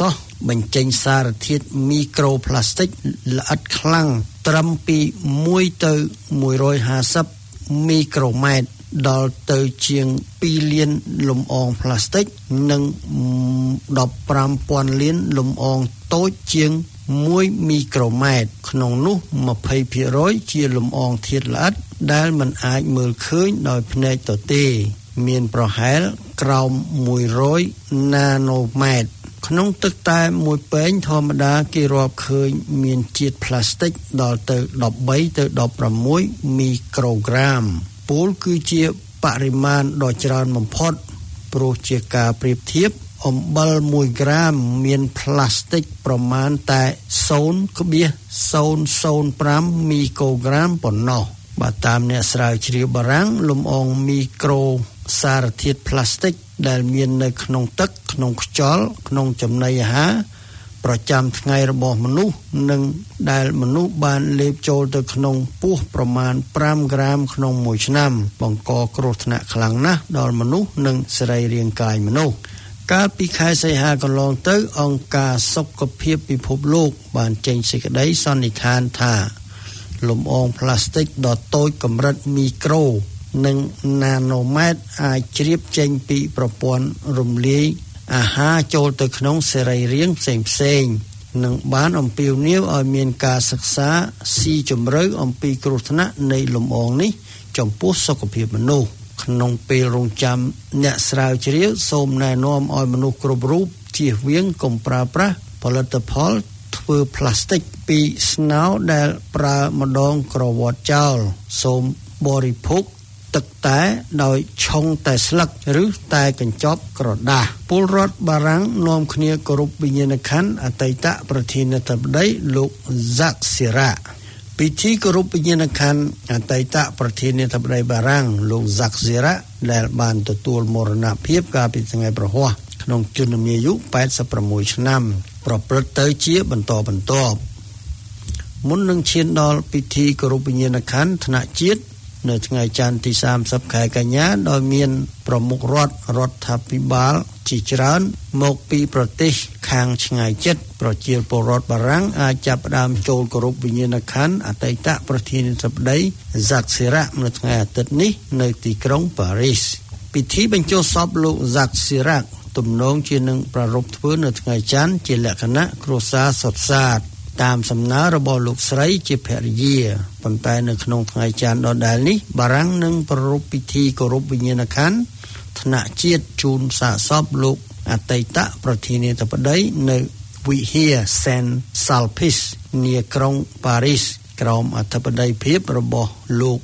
បញ្ចេញសារធាតុមីក្រូផ្លាស្ទិកល្អិតខ្លាំងត្រឹមពីមួយទៅមួយរយហាសិបមីក្រូម៉ែត្រដល់ទៅជាងពីរលានលំអងផ្លាស្ទិកនិងដប់ប្រាំពាន់លានលំអងតូចជាងមួយមីក្រូម៉ែត្រក្នុងនោះยี่สิบភាគរយជាលំអងធាតុល្អិតដែលមិនអាចមើលឃើញដោយភ្នែកទទេមានប្រហែលក្រោមមួយរយណាណូម៉ែត្រក្នុងទឹកតែមួយពែងធម្មតាគេរាប់ឃើញមានជាតិផ្លាស្ទិកដល់ទៅដប់បីទៅដប់ប្រាំមួយមីក្រូក្រាមពូលគឺជាបរិមាណដ៏ច្រើនបំផុតព្រោះជាការប្រៀបធៀបអំបិលមួយក្រាមមានផ្លាស្ទិកប្រមាណតែ ศูนย์จุดศูนย์ศูนย์ห้า មីក្រូក្រាមប៉ុណ្ណោះបើតាមអ្នកស្រាវជ្រាវបារាំងលំអងមីក្រូសារធាតុផ្លាស្ទិកដែលមាននៅក្នុងទឹកក្នុងខ្យល់ក្នុងចំណីអាហារប្រចាំថ្ងៃរបស់មនុស្សនិងដែលមនុស្សបានលេបចូលទៅក្នុងពោះប្រមាណប្រាំក្រាមក្នុងមួយឆ្នាំបង្កគ្រោះថ្នាក់ខ្លាំងណាស់ដល់មនុស្សនិងសរីរាង្គកាយមនុស្សកាលពីខែសីហាកន្លងទៅអង្គការសុខភាពពិភពលោកបានចេញសេចក្តីសន្និដ្ឋានថាលំអងផ្លាស្ទិកដ៏តូចកម្រិតមីក្រូនិងណាណូម៉ែត្រអាចជ្រាបចេញពីប្រព័ន្ធរំលាយអាហារចូលទៅក្នុងសរីរាង្គផ្សេងៗនិងបានអំពាវនាវឲ្យមានការសិក្សាស៊ីជម្រៅអំពីគ្រោះថ្នាក់នៃលំអងនេះចំពោះសុខភាពមនុស្សក្នុងពេលរងចាំអ្នកស្រាវជ្រាវសូមណែនាំឲ្យមនុស្សគ្រប់រូបជៀសវាងកុំប្រើប្រាស់ផលិតផលធ្វើផ្លាស្ទិកពីស្នោដែលប្រើម្ដងក្រវ៉ាត់ចោលសូមបរិភោគទឹកតែដោយឆុងតែស្លឹកឬតែកញ្ចប់ក្រដាសពលរដ្ឋបារាំងនាំគ្នាគោរពវិញ្ញាណក្ខន្ធអតីតប្រធានាធិបតីលោក Jacques Chirac ពិធីគោរពវិញ្ញាណក្ខន្ធអតីតប្រធានាធិបតីបារាំងលោក Jacques Chirac ដែលបានទទួលមរណភាពកាលពីថ្ងៃប្រហ័សក្នុងជំនាយុแปดสิบหกឆ្នាំប្រព្រឹត្តទៅជាបន្តបន្ទាប់មុននឹងឈានដល់ពិធីគោរពវិញ្ញាណក្ខន្ធថ្នាក់ជាតិនៅថ្ងៃច័ន្ទទីសាមសិបខែកញ្ញាដោយមានប្រមុខរដ្ឋរដ្ឋាភិបាលជាច្រើនមកពីប្រទេសខាងឆ្ងាយជិតប្រជាពលរដ្ឋបារាំងអាចចាប់ផ្ដើមចូលគោរពវិញ្ញាណក្ខន្ធអតីតប្រធានាធិបតី Jacques Chirac នៅថ្ងៃអាទិត្យនេះនៅទីក្រុងប៉ារីសពិធីបញ្ចុះសពលោក Jacques Chirac ទំនងជានឹងប្រារព្ធធ្វើនៅថ្ងៃច័ន្ទជាលក្ខណៈគ្រួសារសុទ្ធសាធតាមសំណើរបស់លោកស្រីជាភរិយាប៉ុន្តែនៅក្នុងថ្ងៃច័ន្ទដដែលនេះបារាំងនឹងប្រារព្ធពិធីគោរពវិញ្ញាណក្ខន្ធថ្នាក់ជាតិជូនសាកសពលោកអតីតប្រធានាធិបតីនៅវិហារ Saint Sulpice នាក្រុងប៉ារីសក្រោមអធិបតីភាពរបស់លោក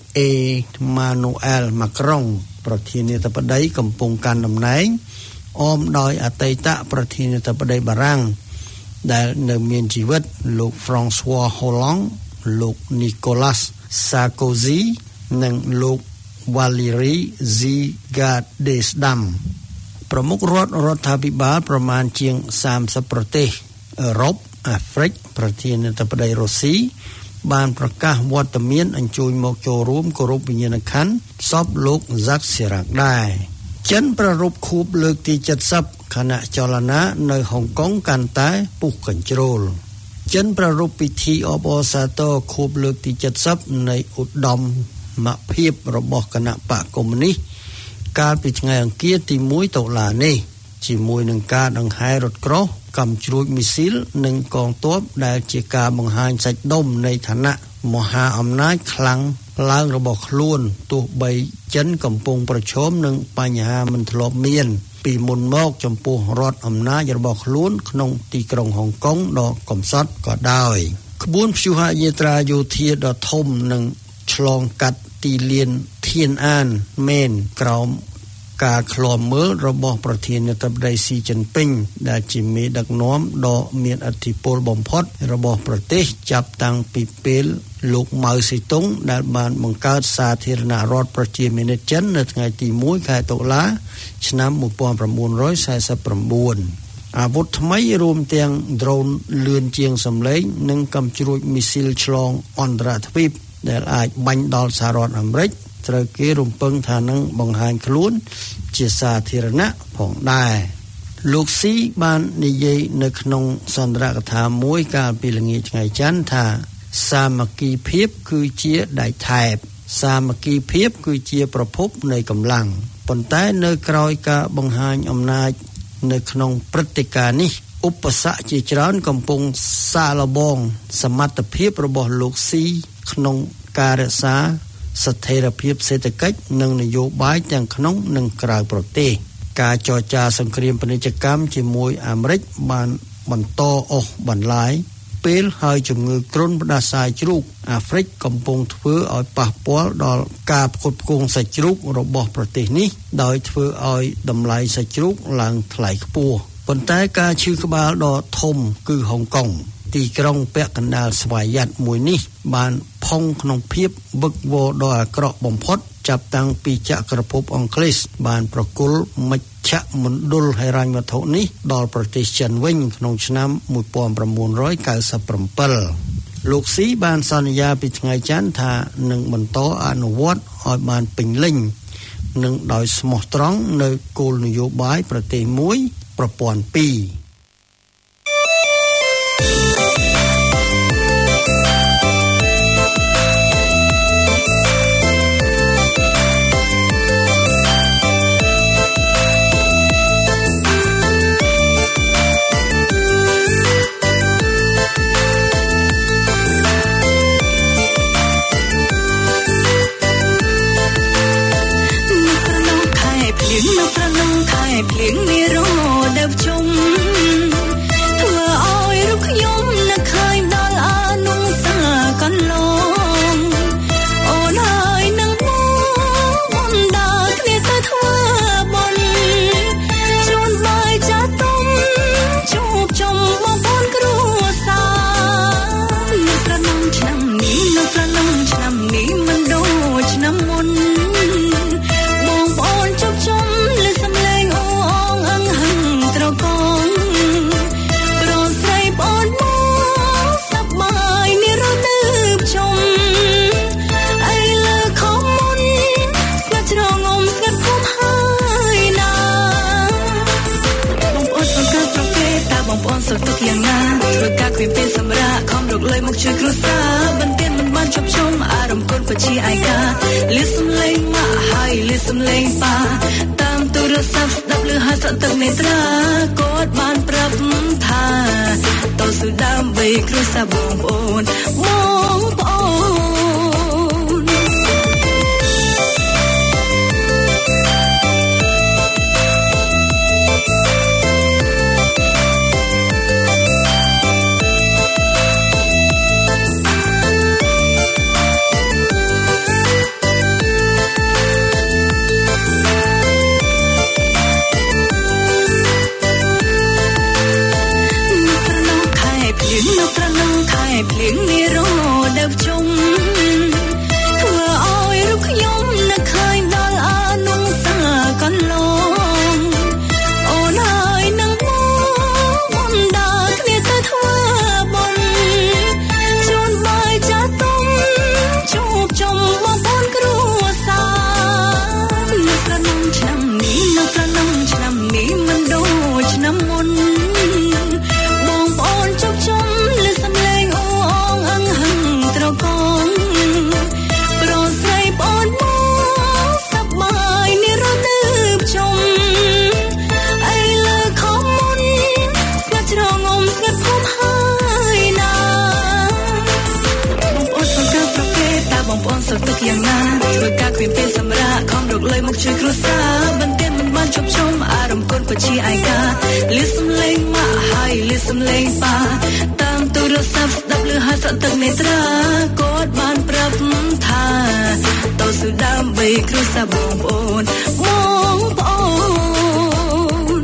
Emmanuel Macron ប្រធានាធិបតីកំពុងកាន់តំណែងអមដោយអតីតប្រធានាធិបតីបារាំងដែលនៅមានជីវិតលោក François Hollande លោក Nicolas Sarkozy និងលោក Valéry Giscard d'Estaing ប្រមុខរដ្ឋរដ្ឋាភិបាលប្រមាណជាងសាមសិបប្រទេសអឺរ៉ុបអាហ្វ្រិកប្រធានាធិបតីរុស្ស៊ីបានប្រកាសវត្តមានអញ្ជើញមកចូលរួមគោរពវិញ្ញាណក្ខន្ធសពលោក Jacques Chirac ដែរចិនប្រារព្ធខួបលើកទីเจ็ดสิบខណៈចលនានៅហុងកុងកាន់តែពុះកញ្ជ្រោលចិនប្រារព្ធពិធីអបអរសាទរខួបលើកទីเจ็ดสิบនៃឧត្តមភាពរបស់គណៈបកកុម្មុយនីសកាលពីថ្ងៃអង្គារទីមួយតុលានេះជាមួយនឹងការដង្ហែរថក្រោះកាំជ្រួចមីស៊ីលនិងកងទ័ពដែលជាការបង្ហាញសាច់ដុំនៃឋានៈមហាអំណាចខ្លាំងឡើងរបស់ខ្លួនទោះបីចិនកំពុងប្រឈមនឹងបញ្ហាមិនធ្លាប់មានពីមុនមកចំពោះរដ្ឋអំណាចរបស់ខ្លួនក្នុងទីក្រុងហុងកុងដ៏កំសត់ក៏ដោយក្បួនព្យុហយាត្រាយោធាដ៏ធំនឹងឆ្លងកាត់ទីលានធានអានមែនក្រោមការឃ្លាំមើលរបស់ប្រធានាធិបតីស៊ីជីនពីងដែលជាមេដឹកនាំដ៏មានឥទ្ធិពលបំផុតរបស់ប្រទេសចាប់តាំងពីពេលលោកម៉ៅសេតុងដែលបានបង្កើតសាធារណរដ្ឋប្រជាមានិតចិននៅថ្ងៃទីមួយខែតុលាឆ្នាំmột nghìn chín trăm bốn mươi chínអាវុធថ្មីរួមទាំង drone លឿនជាងសម្លេងនិងកាំជ្រួចមីស៊ីលឆ្លងអន្តរទ្វីបដែលអាចបាញ់ដល់សហរដ្ឋអាមេរិកត្រូវគេរំពឹងថានឹងបង្ហាញខ្លួនជាសាធារណៈផងដែរលោកស៊ីបាននិយាយនៅក្នុងសន្ទរកថាមួយកាលពីល្ងាចថ្ងៃច័ន្ទថាសាមគ្គីភាពគឺជាដៃថែបសាមគ្គីភាពគឺជាប្រភពនៃកម្លាំងប៉ុន្តែនៅក្រោយការបង្ហាញអំណាចនៅក្នុងព្រឹត្តិការណ៍នេះឧបសគ្គជាច្រើនកំពុងសាកល្បងសមត្ថភាពរបស់លោកស៊ីក្នុងការរក្សាស្ថិរភាពសេដ្ឋកិច្ចនិងនយោបាយទាំងក្នុងនិងក្រៅប្រទេសការចរចាសង្គ្រាមពាណិជ្ជកម្មជាមួយអាមេរិកបានបន្តអូសបន្លាយពេលហើយជំងឺគ្រុនផ្ដាសាយជ្រូកអាហ្វ្រិកកំពុងធ្វើឲ្យប៉ះពាល់ដល់ការផ្គត់ផ្គង់សាច់ជ្រូករបស់ប្រទេសនេះដោយធ្វើឲ្យតម្លៃសាច់ជ្រូកឡើងថ្លៃខ្ពស់ប៉ុន្តែការឈឺក្បាលដ៏ធំគឺហុងកុងទីក្រុងពាក់កណ្ដាលស្វយ័តមួយនេះបានផុងក្នុងភាពវឹកវរដ៏អាក្រក់បំផុតចាប់តាំងពីចក្រភពអង់គ្លេសបានប្រគល់មជ្ឈមណ្ឌលហិរញ្ញវត្ថុនេះដល់ប្រទេសចិនវិញក្នុងឆ្នាំmột nghìn chín trăm chín mươi bảyលោកស៊ីបានសន្យាពីថ្ងៃច័ន្ទថានឹងបន្តអនុវត្តឲ្យបានពេញលេញនិងដោយស្មោះត្រង់នៅគោលនយោបាយប្រទេសមួយប្រព័ន្ធពីរភ្លៀងមានរដូវជុំធ្វើឲ្យរូបខ្ញុំនឹកឃើញដល់អនុស្សាវរីយ៍កន្លងអូនហើយនឹងមកបណ្ដាគ្នាទៅធ្វើបុណ្យជូនបាយចាស់ទុំជួបជុំបងប្អូនគ្រួសារនៅស្រណំឆ្នាំនេះនៅស្រណំឆ្នាំនេះមិនដូចឆ្នាំមុនបងប្អូនជួបជុំលើសំឡេងអូកងប្រស្រីបងមកសប្បាយនេះរត់ទៅជុំអីលើខំមុនស្ងាត់ជ្រងំស្ងាត់គុំហើយណាបងប្អូនអង្កើប្រកេតើបងប្អូនសុខទុក្ខយ៉ាងណាធ្វើការគ្មានពេលសម្រាកខំរកលុយមកជួយគ្រួសារបន្ទានមិនបានជប់ជុំអារម្មណ៍កូនពិតជាឯកាលាសំឡេងម៉ាក់ហើយលាសំឡេងប៉ាតាមទូរស័ព្ទស្ដាប់ឮហើយសក់ទឹកនេត្រាគាត់បានប្រាប់ថាតស៊ូដើម្បីគ្រួសារបងប្អូនបងប្អូននៅត្រង់នោះខែភ្លៀងនេះរដូវជុំធ្វើឲ្យរូបខ្ញុំនឹកឃើញដល់អនុស្សាវរីយ៍កន្លងអូនហើយនឹងមកបណ្ដាគ្នាទៅធ្វើបុណ្យជូនបាយចាស់ទុំជួបជុំបងប្អូនគ្រួសារនៅស្រណំឆ្នាំនេះនៅស្រណំឆ្នាំនេះមិនដូចឆ្នាំមុនបងប្អូនជួបជុំលើសំឡេងអូអងអង្ហឹងត្រកងប្រស្រីបងមកសប្បាយនេះរត់ទៅជុំអីលើខំមុនស្ងាត់ជ្រងំស្ងាត់គុំហើយណាបងប្អូនអង្កើប្រកេតតើបងប្អូនសុខទុក្ខយ៉ាងណាធ្វើការគ្មានពេលសម្រាកខំរកលុយមកជួយគ្រួសារបន្ទានមិនបានជប់ជុំអារម្មណ៍កូនពិតជាឯកាលាសំឡេងម៉ាក់ហើយលាសំឡេងប៉ាតាមទូរស័ព្ទស្ដាប់ឮហើយសក់ទឹកនេត្រាគាត់បានប្រាប់ថាតស៊ូដើម្បីគ្រួសារបងប្អូនបងប្អូន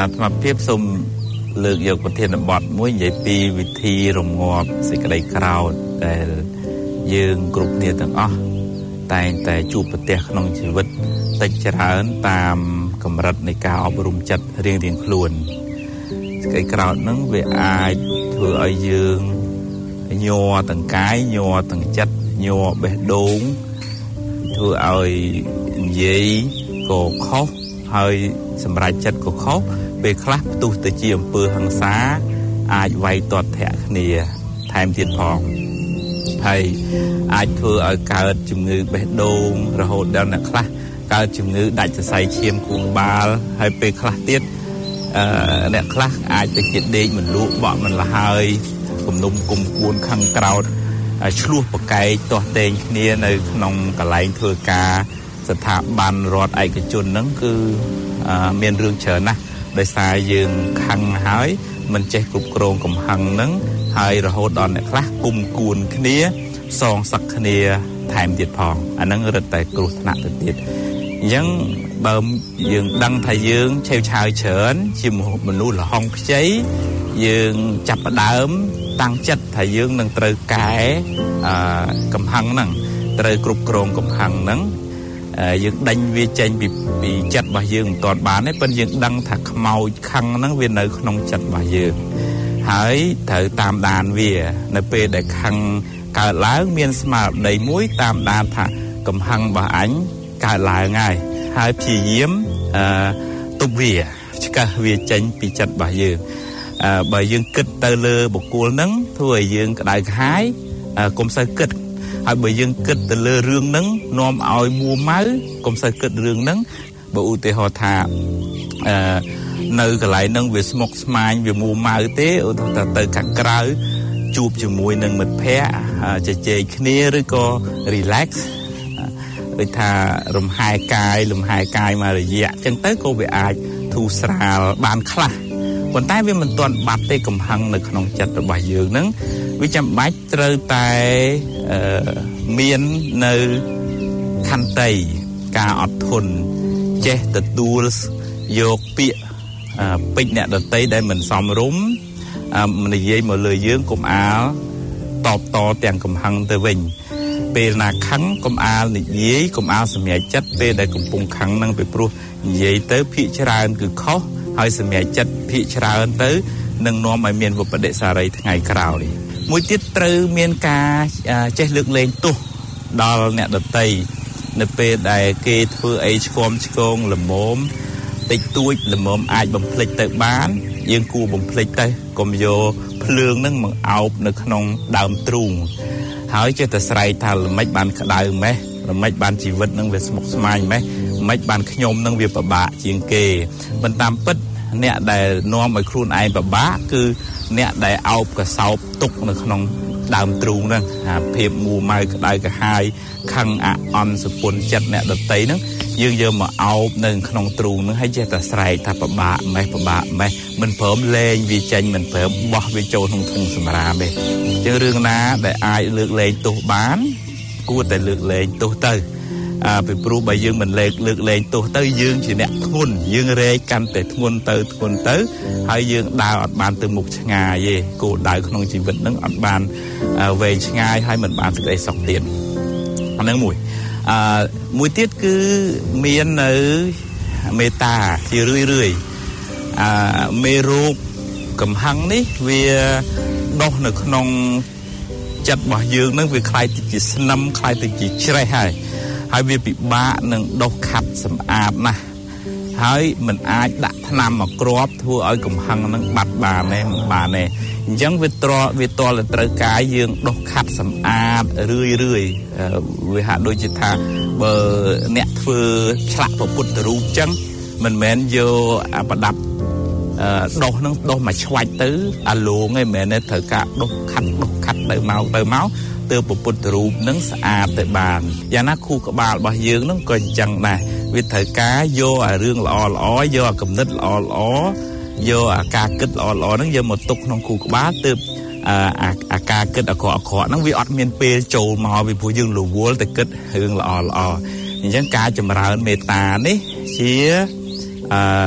អាត្មាភាពសូមលើកយកប្រធានបទមួយនិយាយពីវិធីរងាប់សេចក្តីក្រោធដែលយើងគ្រប់គ្នាទាំងអស់តែងតែជួបប្រទះក្នុងជីវិតតិចច្រើនតាមកម្រិតនៃការអប់រំចិត្តរៀងៗខ្លួនសេចក្តីក្រោធហ្នឹងវាអាចធ្វើឲ្យយើងញ័រទាំងកាយញ័រទាំងចិត្តញ័របេះដូងធ្វើឲ្យនិយាយក៏ខុសហើយសម្រេចចិត្តក៏ខុសពេលខ្លះផ្ទុះទៅជាអំពើហិង្សាអាចវាយទាត់ធាក់គ្នាថែមទៀតផងហើយអាចធ្វើឲ្យកើតជំងឺបេះដូងរហូតដល់អ្នកខ្លះកើតជំងឺដាច់សរសៃឈាមខួរក្បាលហើយពេលខ្លះទៀតអឺអ្នកខ្លះអាចទៅជាដេកមិនលក់បក់មិនលហើយគំនុំគុំគួនខឹងក្រោធឆ្លោះប្រកែកទាស់ទែងគ្នានៅក្នុងកន្លែងធ្វើការស្ថាប័នរដ្ឋឯកជនហ្នឹងគឺមានរឿងច្រើនណាស់ដោយសារយើងខឹងហើយមិនចេះគ្រប់គ្រងកំហឹងហ្នឹងហើយរហូតដល់អ្នកខ្លះគុំគួនគ្នាសងសឹកគ្នាថែមទៀតផងអាហ្នឹងរឹតតែគ្រោះថ្នាក់ទៅទៀតអញ្ចឹងបើយើងដឹងថាយើងឆេវឆាវច្រើនជាមនុស្សលហុងខ្ចីយើងចាប់ផ្ដើមតាំងចិត្តថាយើងនឹងត្រូវកែអឺកំហឹងហ្នឹងត្រូវគ្រប់គ្រងកំហឹងហ្នឹងយើងដេញវាចេញពីពីចិត្តរបស់យើងមិនទាន់បានទេប៉ុន្តែយើងដឹងថាខ្មោចខឹងហ្នឹងវានៅក្នុងចិត្តរបស់យើងហើយត្រូវតាមដានវានៅពេលដែលខឹងកើតឡើងមានស្មារតីមួយតាមដានថាកំហឹងរបស់អញកើតឡើងហើយហើយព្យាយាមអឺទប់វាឆ្កឹះវាចេញពីចិត្តរបស់យើងអឺបើយើងគិតទៅលើបុគ្គលហ្នឹងធ្វើឲ្យយើងក្តៅក្រហាយកុំសូវគិតហើយបើយើងគិតទៅលើរឿងហ្នឹងនាំឲ្យមួម៉ៅកុំសូវគិតរឿងហ្នឹងបើឧទាហរណ៍ថាអឺនៅកន្លែងហ្នឹងវាស្មុគស្មាញវាមួម៉ៅទេឧទាហរណ៍ថាទៅខាងក្រៅជួបជាមួយនឹងមិត្តភ័ក្តិជជែកគ្នាឬក៏ relax ដូចថារំហែកាយលំហែកាយមករយៈអញ្ចឹងទៅក៏វាអាចធូរស្រាលបានខ្លះប៉ុន្តែវាមិនទាន់បាត់ទេកំហឹងនៅក្នុងចិត្តរបស់យើងហ្នឹងវាចាំបាច់ត្រូវតែអឺមាននៅខន្តីការអត់ធន់ចេះទទួលយកពាក្យពេចន៍អ្នកដតីដែលមិនសមរម្យនិយាយមកលើយើងកុំអាលតបតទាំងកំហឹងទៅវិញពេលណាខឹងកុំអាលនិយាយកុំអាលសម្រេចចិត្តពេលដែលកំពុងខឹងហ្នឹងពីព្រោះនិយាយទៅភាកច្រើនគឺខុសហើយសម្រេចចិត្តភាកច្រើនទៅនឹងនាំឲ្យមានវិបត្តិសារីថ្ងៃក្រោយមួយទៀតត្រូវមានការចេះលើកលែងទោសដល់អ្នកដតីនៅពេលដែលគេធ្វើអីឆ្គំឆ្គងល្មមតិចតួចល្មមអាចបំភ្លេចទៅបានយើងគួរបំភ្លេចទៅកុំយកភ្លើងហ្នឹងមកអោបនៅក្នុងដើមទ្រូងហើយចេះតែស្រែកថាល្មិចបានក្តៅម៉េះល្មិចបានជីវិតហ្នឹងវាស្មុគស្មាញម៉េះល្មិចបានខ្ញុំហ្នឹងវាពិបាកជាងគេមិនតាមពិតអ្នកដែលនាំឲ្យខ្លួនឯងពិបាកគឺអ្នកដែលអោបកសោបទុកនៅក្នុងដើមទ្រូងហ្នឹងអាភាពមួម៉ៅក្តៅក្រហាយខឹងអអន់សុពន្ធចិត្តអ្នកដតីហ្នឹងយើងយកមកអោបនៅក្នុងទ្រូងហ្នឹងហើយចេះតែស្រែកថាពិបាកម៉េះពិបាកម៉េះមិនព្រមលែងវាចេញមិនព្រមបោះវាចូលក្នុងធុងសម្រាមទេអញ្ចឹងរឿងណាដែលអាចលើកលែងទោសបានគួរតែលើកលែងទោសទៅអើពីព្រោះបើយើងមិនលើកលើកលែងទោសទៅយើងជាអ្នកធ្ងន់យើងរែកកាន់តែធ្ងន់ទៅធ្ងន់ទៅហើយយើងដើរអត់បានទៅមុខឆ្ងាយទេគោលដៅក្នុងជីវិតហ្នឹងអត់បានវែងឆ្ងាយហើយមិនបានសេចក្តីសុខទៀតអាហ្នឹងមួយអឺមួយទៀតគឺមាននៅមេត្តាជារឿយរឿយអឺមេរោគកំហឹងនេះវាដុះនៅក្នុងចិត្តរបស់យើងហ្នឹងវាคล้ายទៅជាស្នឹមคล้ายទៅជាច្រេះហើយហើយវាពិបាកនឹងដុសខាត់សម្អាតណាស់ហើយមិនអាចដាក់ថ្នាំមកគ្រាប់ធ្វើឲ្យកំហឹងហ្នឹងបាត់បានទេមិនបានទេអញ្ចឹងវាត្រវាតលត្រូវការយើងដុសខាត់សម្អាតរឿយរឿយវាហាក់ដូចជាថាបើអ្នកធ្វើឆ្លាក់ព្រះពុទ្ធរូបអញ្ចឹងមិនមែនយកប្រដាប់ដុសហ្នឹងដុសមកឆ្វាច់ទៅអាឡូងឯងមិនមែនទេត្រូវការដុសខាត់ដុសខាត់ទៅមកទៅមកទើបពុទ្ធរូបនឹងស្អាតទៅបានយ៉ាងណាខួរក្បាលរបស់យើងនឹងក៏អញ្ចឹងដែរវាត្រូវការយកអារឿងល្អល្អយកអាគំនិតល្អល្អយកអាការគិតល្អល្អហ្នឹងយកមកទុកក្នុងខួរក្បាលទើបអាអាការគិតអាក្រក់អាក្រក់ហ្នឹងវាអត់មានពេលចូលមកពីព្រោះយើងរវល់តែគិតរឿងល្អល្អអញ្ចឹងការចម្រើនមេត្តានេះជាអឺ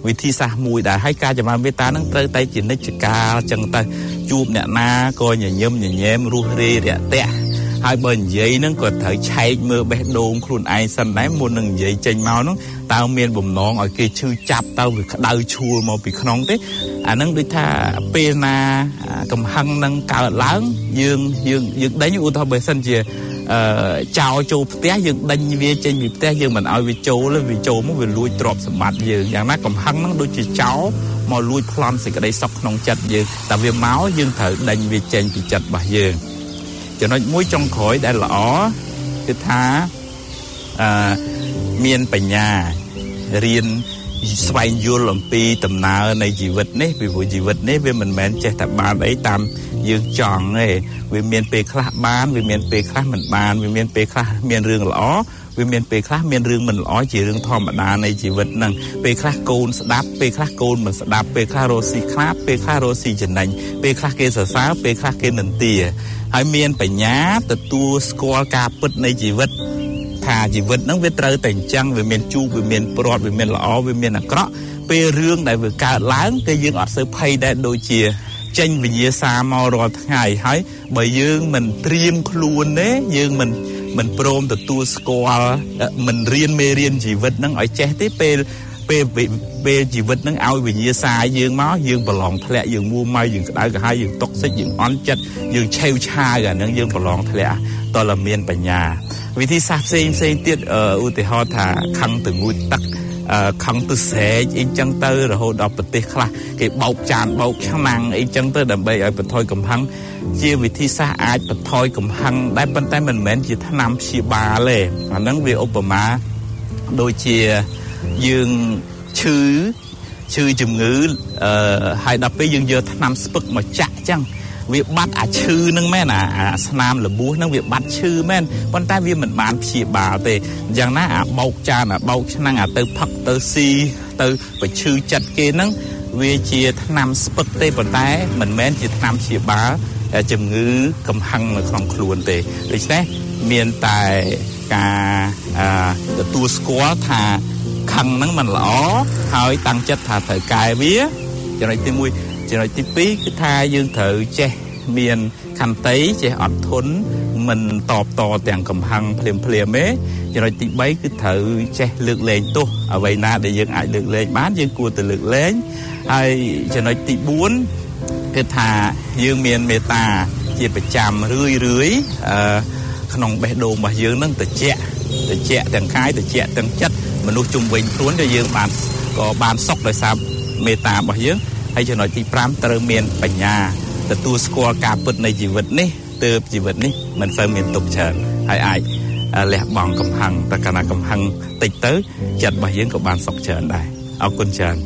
វិធីសាស្ត្រមួយដែលឲ្យការចម្រើនមេត្តានឹងត្រូវតែជានិច្ចកាលចឹងទៅជួបអ្នកណាក៏ញញឹមញញែមរស់រាយរាក់ទាក់ហើយបើនិយាយហ្នឹងក៏ត្រូវឆែកមើលបេះដូងខ្លួនឯងសិនដែរមុននឹងនិយាយចេញមកហ្នឹងតើមានបំណងឲ្យគេឈឺចាប់តើវាក្តៅឈួលមកពីក្នុងទេអាហ្នឹងដូចថាពេលណាកំហឹងនឹងកើតឡើងយើងយើងយើងដេញឧទាហរណ៍បើសិនជាអឺចោលចូលផ្ទះយើងដេញវាចេញពីផ្ទះយើងមិនឲ្យវាចូលទេវាចូលមកវាលួចទ្រព្យសម្បត្តិយើងយ៉ាងណាកំហឹងហ្នឹងដូចជាចោលមកលួចប្លន់សេចក្តីសុខក្នុងចិត្តយើងតែវាមកយើងត្រូវដេញវាចេញពីចិត្តរបស់យើងចំណុចមួយចុងក្រោយដែលល្អគឺថាអឺមានបញ្ញារៀនស្វែងយល់អំពីដំណើរនៃជីវិតនេះពីព្រោះជីវិតនេះវាមិនមែនចេះតែបានអីតាមយើងចង់ទេវាមានពេលខ្លះបានវាមានពេលខ្លះមិនបានវាមានពេលខ្លះមានរឿងល្អវាមានពេលខ្លះមានរឿងមិនល្អជារឿងធម្មតានៃជីវិតហ្នឹងពេលខ្លះកូនស្ដាប់ពេលខ្លះកូនមិនស្ដាប់ពេលខ្លះរស់ស៊ីខ្លាប់ពេលខ្លះរស់ស៊ីចំណេញពេលខ្លះគេសរសើរពេលខ្លះគេនិន្ទាហើយមានបញ្ញាទទួលស្គាល់ការពិតនៃជីវិតថាជីវិតហ្នឹងវាត្រូវតែអញ្ចឹងវាមានជូរវាមានព្រាត់វាមានល្អវាមានអាក្រក់ពេលរឿងដែលវាកើតឡើងគឺយើងអត់សូវភ័យដែរដូចជាចេញវិញ្ញាសាមករាល់ថ្ងៃហើយបើយើងមិនត្រៀមខ្លួនទេយើងមិនមិនព្រមទទួលស្គាល់មិនរៀនមេរៀនជីវិតហ្នឹងឲ្យចេះទេពេលពេលពេលជីវិតហ្នឹងឲ្យវិញ្ញាសាយើងមកយើងប្រឡងធ្លាក់យើងមួម៉ៅយើងក្តៅក្រហាយយើងតុកសិចយើងអន់ចិត្តយើងឆេវឆាយអាហ្នឹងយើងប្រឡងធ្លាក់តើមានបញ្ញាវិធីសាស្ត្រផ្សេងផ្សេងទៀតឧទាហរណ៍ថាខឹងទៅងូតទឹកខឹងទៅស្រែកអីចឹងទៅរហូតដល់ប្រទេសខ្លះគេបោកចានបោកឆ្នាំងអីចឹងទៅដើម្បីឲ្យបន្ថយកំហឹងជាវិធីសាស្ត្រអាចបន្ថយកំហឹងដែរប៉ុន្តែមិនមែនជាថ្នាំព្យាបាលទេអាហ្នឹងវាឧបមាដូចជាយើងឈឺឈឺជំងឺអឺហើយដល់ពេលយើងយកថ្នាំស្ពឹកមកចាក់ចឹងវាបាត់អាឈឺហ្នឹងមែនអាស្នាមលបួសហ្នឹងវាបាត់ឈឺមែនប៉ុន្តែវាមិនបានព្យាបាលទេយ៉ាងណាអាបោកចានអាបោកឆ្នាំងអាទៅផឹកទៅស៊ីទៅបញ្ឈឺចិត្តគេហ្នឹងវាជាថ្នាំស្ពឹកទេប៉ុន្តែមិនមែនជាថ្នាំព្យាបាលជំងឺកំហឹងនៅក្នុងខ្លួនទេដូច្នេះមានតែការទទួលស្គាល់ថាខឹងហ្នឹងមិនល្អហើយតាំងចិត្តថាត្រូវកែវាចំណុចទីមួយចំណុចទីពីរគឺថាយើងត្រូវចេះមានខន្តីចេះអត់ធន់មិនតបតទាំងកំហឹងភ្លាមភ្លាមទេចំណុចទីបីគឺត្រូវចេះលើកលែងទោសអ្វីណាដែលយើងអាចលើកលែងបានយើងគួរតែលើកលែងហើយចំណុចទីបួនគឺថាយើងមានមេត្តាជាប្រចាំរឿយរឿយអឺក្នុងបេះដូងរបស់យើងនឹងត្រជាក់ត្រជាក់ទាំងកាយត្រជាក់ទាំងចិត្តមនុស្សជុំវិញខ្លួនក៏យើងបានក៏បានសុខដោយសារមេត្តារបស់យើងហើយចំណុចទីប្រាំត្រូវមានបញ្ញាទទួលស្គាល់ការពិតនៃជីវិតនេះទើបជីវិតនេះមិនសូវមានទុក្ខច្រើនហើយអាចលះបង់កំហឹងតែកាលណាកំហឹងតិចទៅចិត្តរបស់យើងក៏បានសុខច្រើនដែរអរគុណច្រើន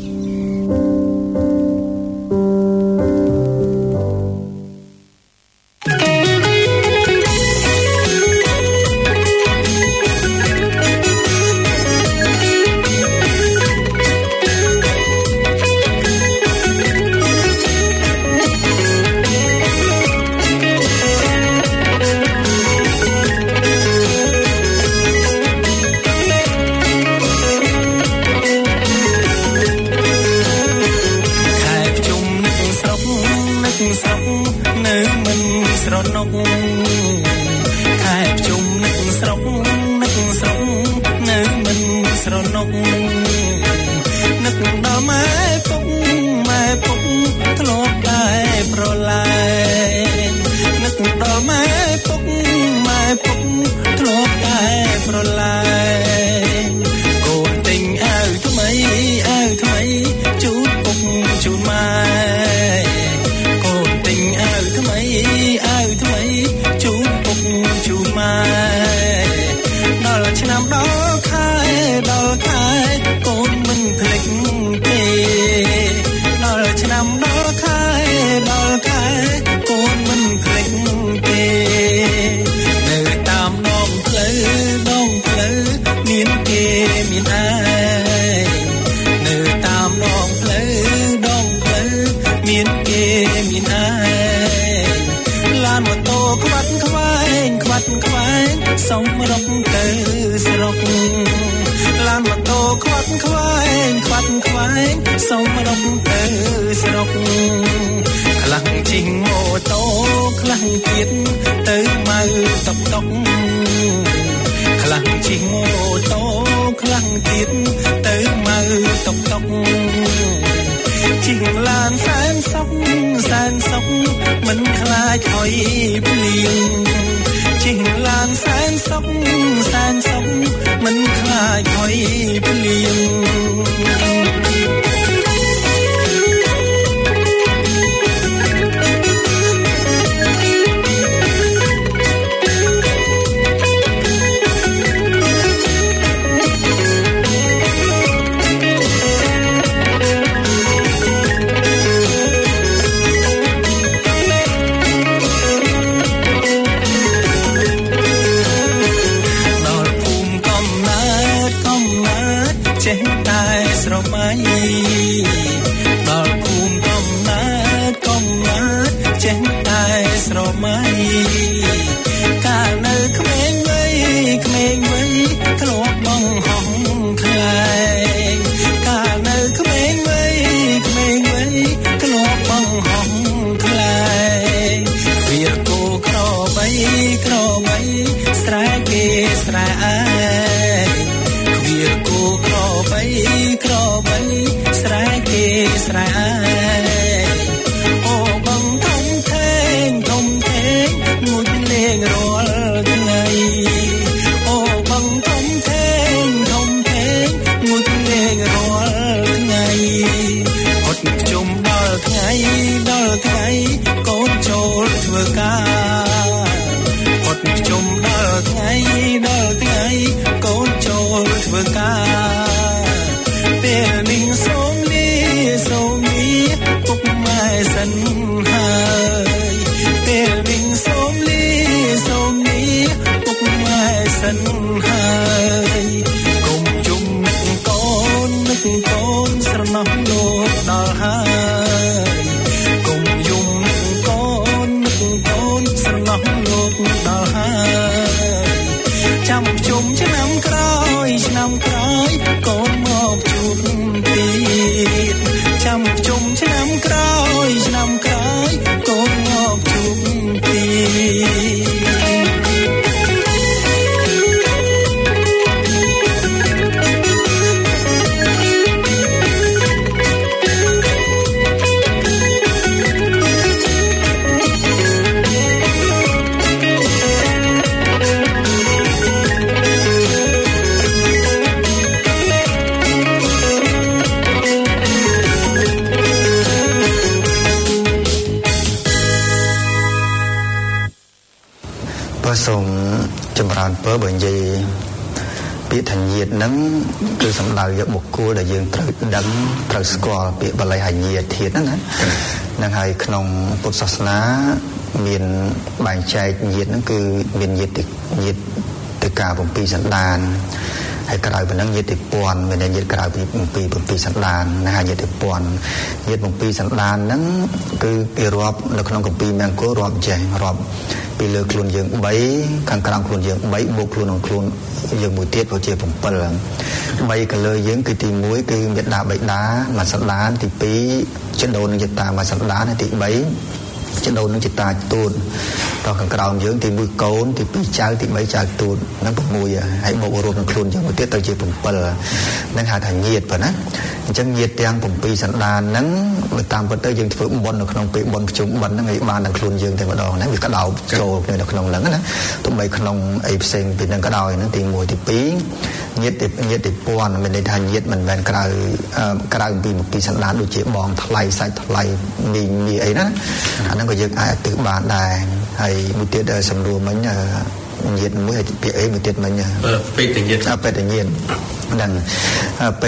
សំរុកទៅស្រុកឡានម៉ូតូខ្វាត់ខ្វែងខ្វាត់ខ្វែងសូមរកទៅស្រុកខ្លាំងជិះម៉ូតូខ្លាំងទៀតទៅម៉ៅតុកតុកខ្លាំងជិះម៉ូតូខ្លាំងទៀតទៅម៉ៅតុកតុកជិះឡានសែនសុកសែនសុកមិនខ្លាចអុយភ្លៀងជិះឡានសែនសុកសែនសុកមិនខ្លាចអុយភ្លៀងដល់ភូមិកំណើតកំណើតចេះតែស្រមៃកាលនៅក្មេងវ័យក្មេងវ័យធ្លាប់បងហោះខ្លែងកាលនៅក្មេងវ័យក្មេងវ័យធ្លាប់បងហោះខ្លែងវាគោក្របីក្របីស្រែគេស្រែឯងវាគោក្របីក្របីស្រែគេស្រែអូបងធំធេងធំធេងងូតលេងរាល់ថ្ងៃអូបងធំធេងធំធេងងូតលេងរាល់ថ្ងៃអត់ជុំដល់ថ្ងៃដល់ថ្ងៃកូនចូលធ្វើការអត់ជុំដល់ថ្ងៃដល់ថ្ងៃកូនចូលធ្វើការពេលនេះសូមលាសូមលាពុកម៉ែសិនហើយពេលនេះសូមលាសូមលាពុកម៉ែសិនហើយកុំជុំនឹកកូននឹកកូនស្រណោះលោកដល់ហើយកុំយំនឹកកូននឹកកូនស្រណោះលោកដល់ហើយចាំជុំឆ្នាំក្រោយឆ្នាំក្រោយកូនមកជួបទៀតចាំជុំឆ្នាំក្រោយឆ្នាំក្រោយកូនមកជួបទៀតសូមចម្រើនពរបើនិយាយពាក្យថាញាតិហ្នឹងគឺសំដៅយកបុគ្គលដែលយើងត្រូវដឹងត្រូវស្គាល់ពាក្យបាលីហញាតិធាតុហ្នឹងណាហ្នឹងហើយក្នុងពុទ្ធសាសនាមានបែងចែកញាតិហ្នឹងគឺមានញាតិញាតិទៅការបំពីសន្តានហើយក្រៅពីហ្នឹងញាតិពន្ធមានញាតិក្រៅពីបំពីបំពីសន្តានណាញាតិពន្ធញាតិបំពីសន្តានហ្នឹងគឺគេរាប់នៅក្នុងគម្ពីរមង្គលរាប់ចេះរាប់ពីលើខ្លួនយើងបីខាងក្រោមខ្លួនយើងបីបូកខ្លួនក្នុងខ្លួនយើងមួយទៀតក៏ជាbảyបីកលើយើងគឺទីមួយគឺមេដាបិតាមួយសន្តានទីពីរចដូននឹងចិត្តតាមួយសន្តានទីបីចដូននឹងចិត្តតាទូតដល់ខាងក្រោមយើងទីមួយកូនទីពីរចៅទីបីចៅទូតហ្នឹង៦ហើយបូករួមនឹងខ្លួនយើងមួយទៀតទៅជាbảyហ្នឹងហៅថាញាតិប៉ុណ្ណាអញ្ចឹងញាតិទាំង7សន្តានហ្នឹងបើតាមពិតទៅយើងធ្វើបុណ្យនៅក្នុងពេលបុណ្យប្រជុំបិណ្ឌហ្នឹងឲ្យបានដល់ខ្លួនយើងតែម្ដងហ្នឹងវាក្តោបចូលនៅក្នុងហ្នឹងណាទោះបីក្នុងអីផ្សេងពីហ្នឹងក៏ដោយហ្នឹងទីមួយទីពីរញាតិញាតិពន្ធមានន័យថាញាតិមិនមែនក្រៅក្រៅពីពីសន្តានដូចជាបងថ្លៃសាច់ថ្លៃមីមីអីណាអាហ្នឹងក៏យើងអាចទិបានដែរហើយមួយទៀតសម្រួលមិញញាតិមួយពាក្យអីមួយទៀតមិញពេទ្យញាតិពេទ្យញាតិហ្នឹងពេទ្យ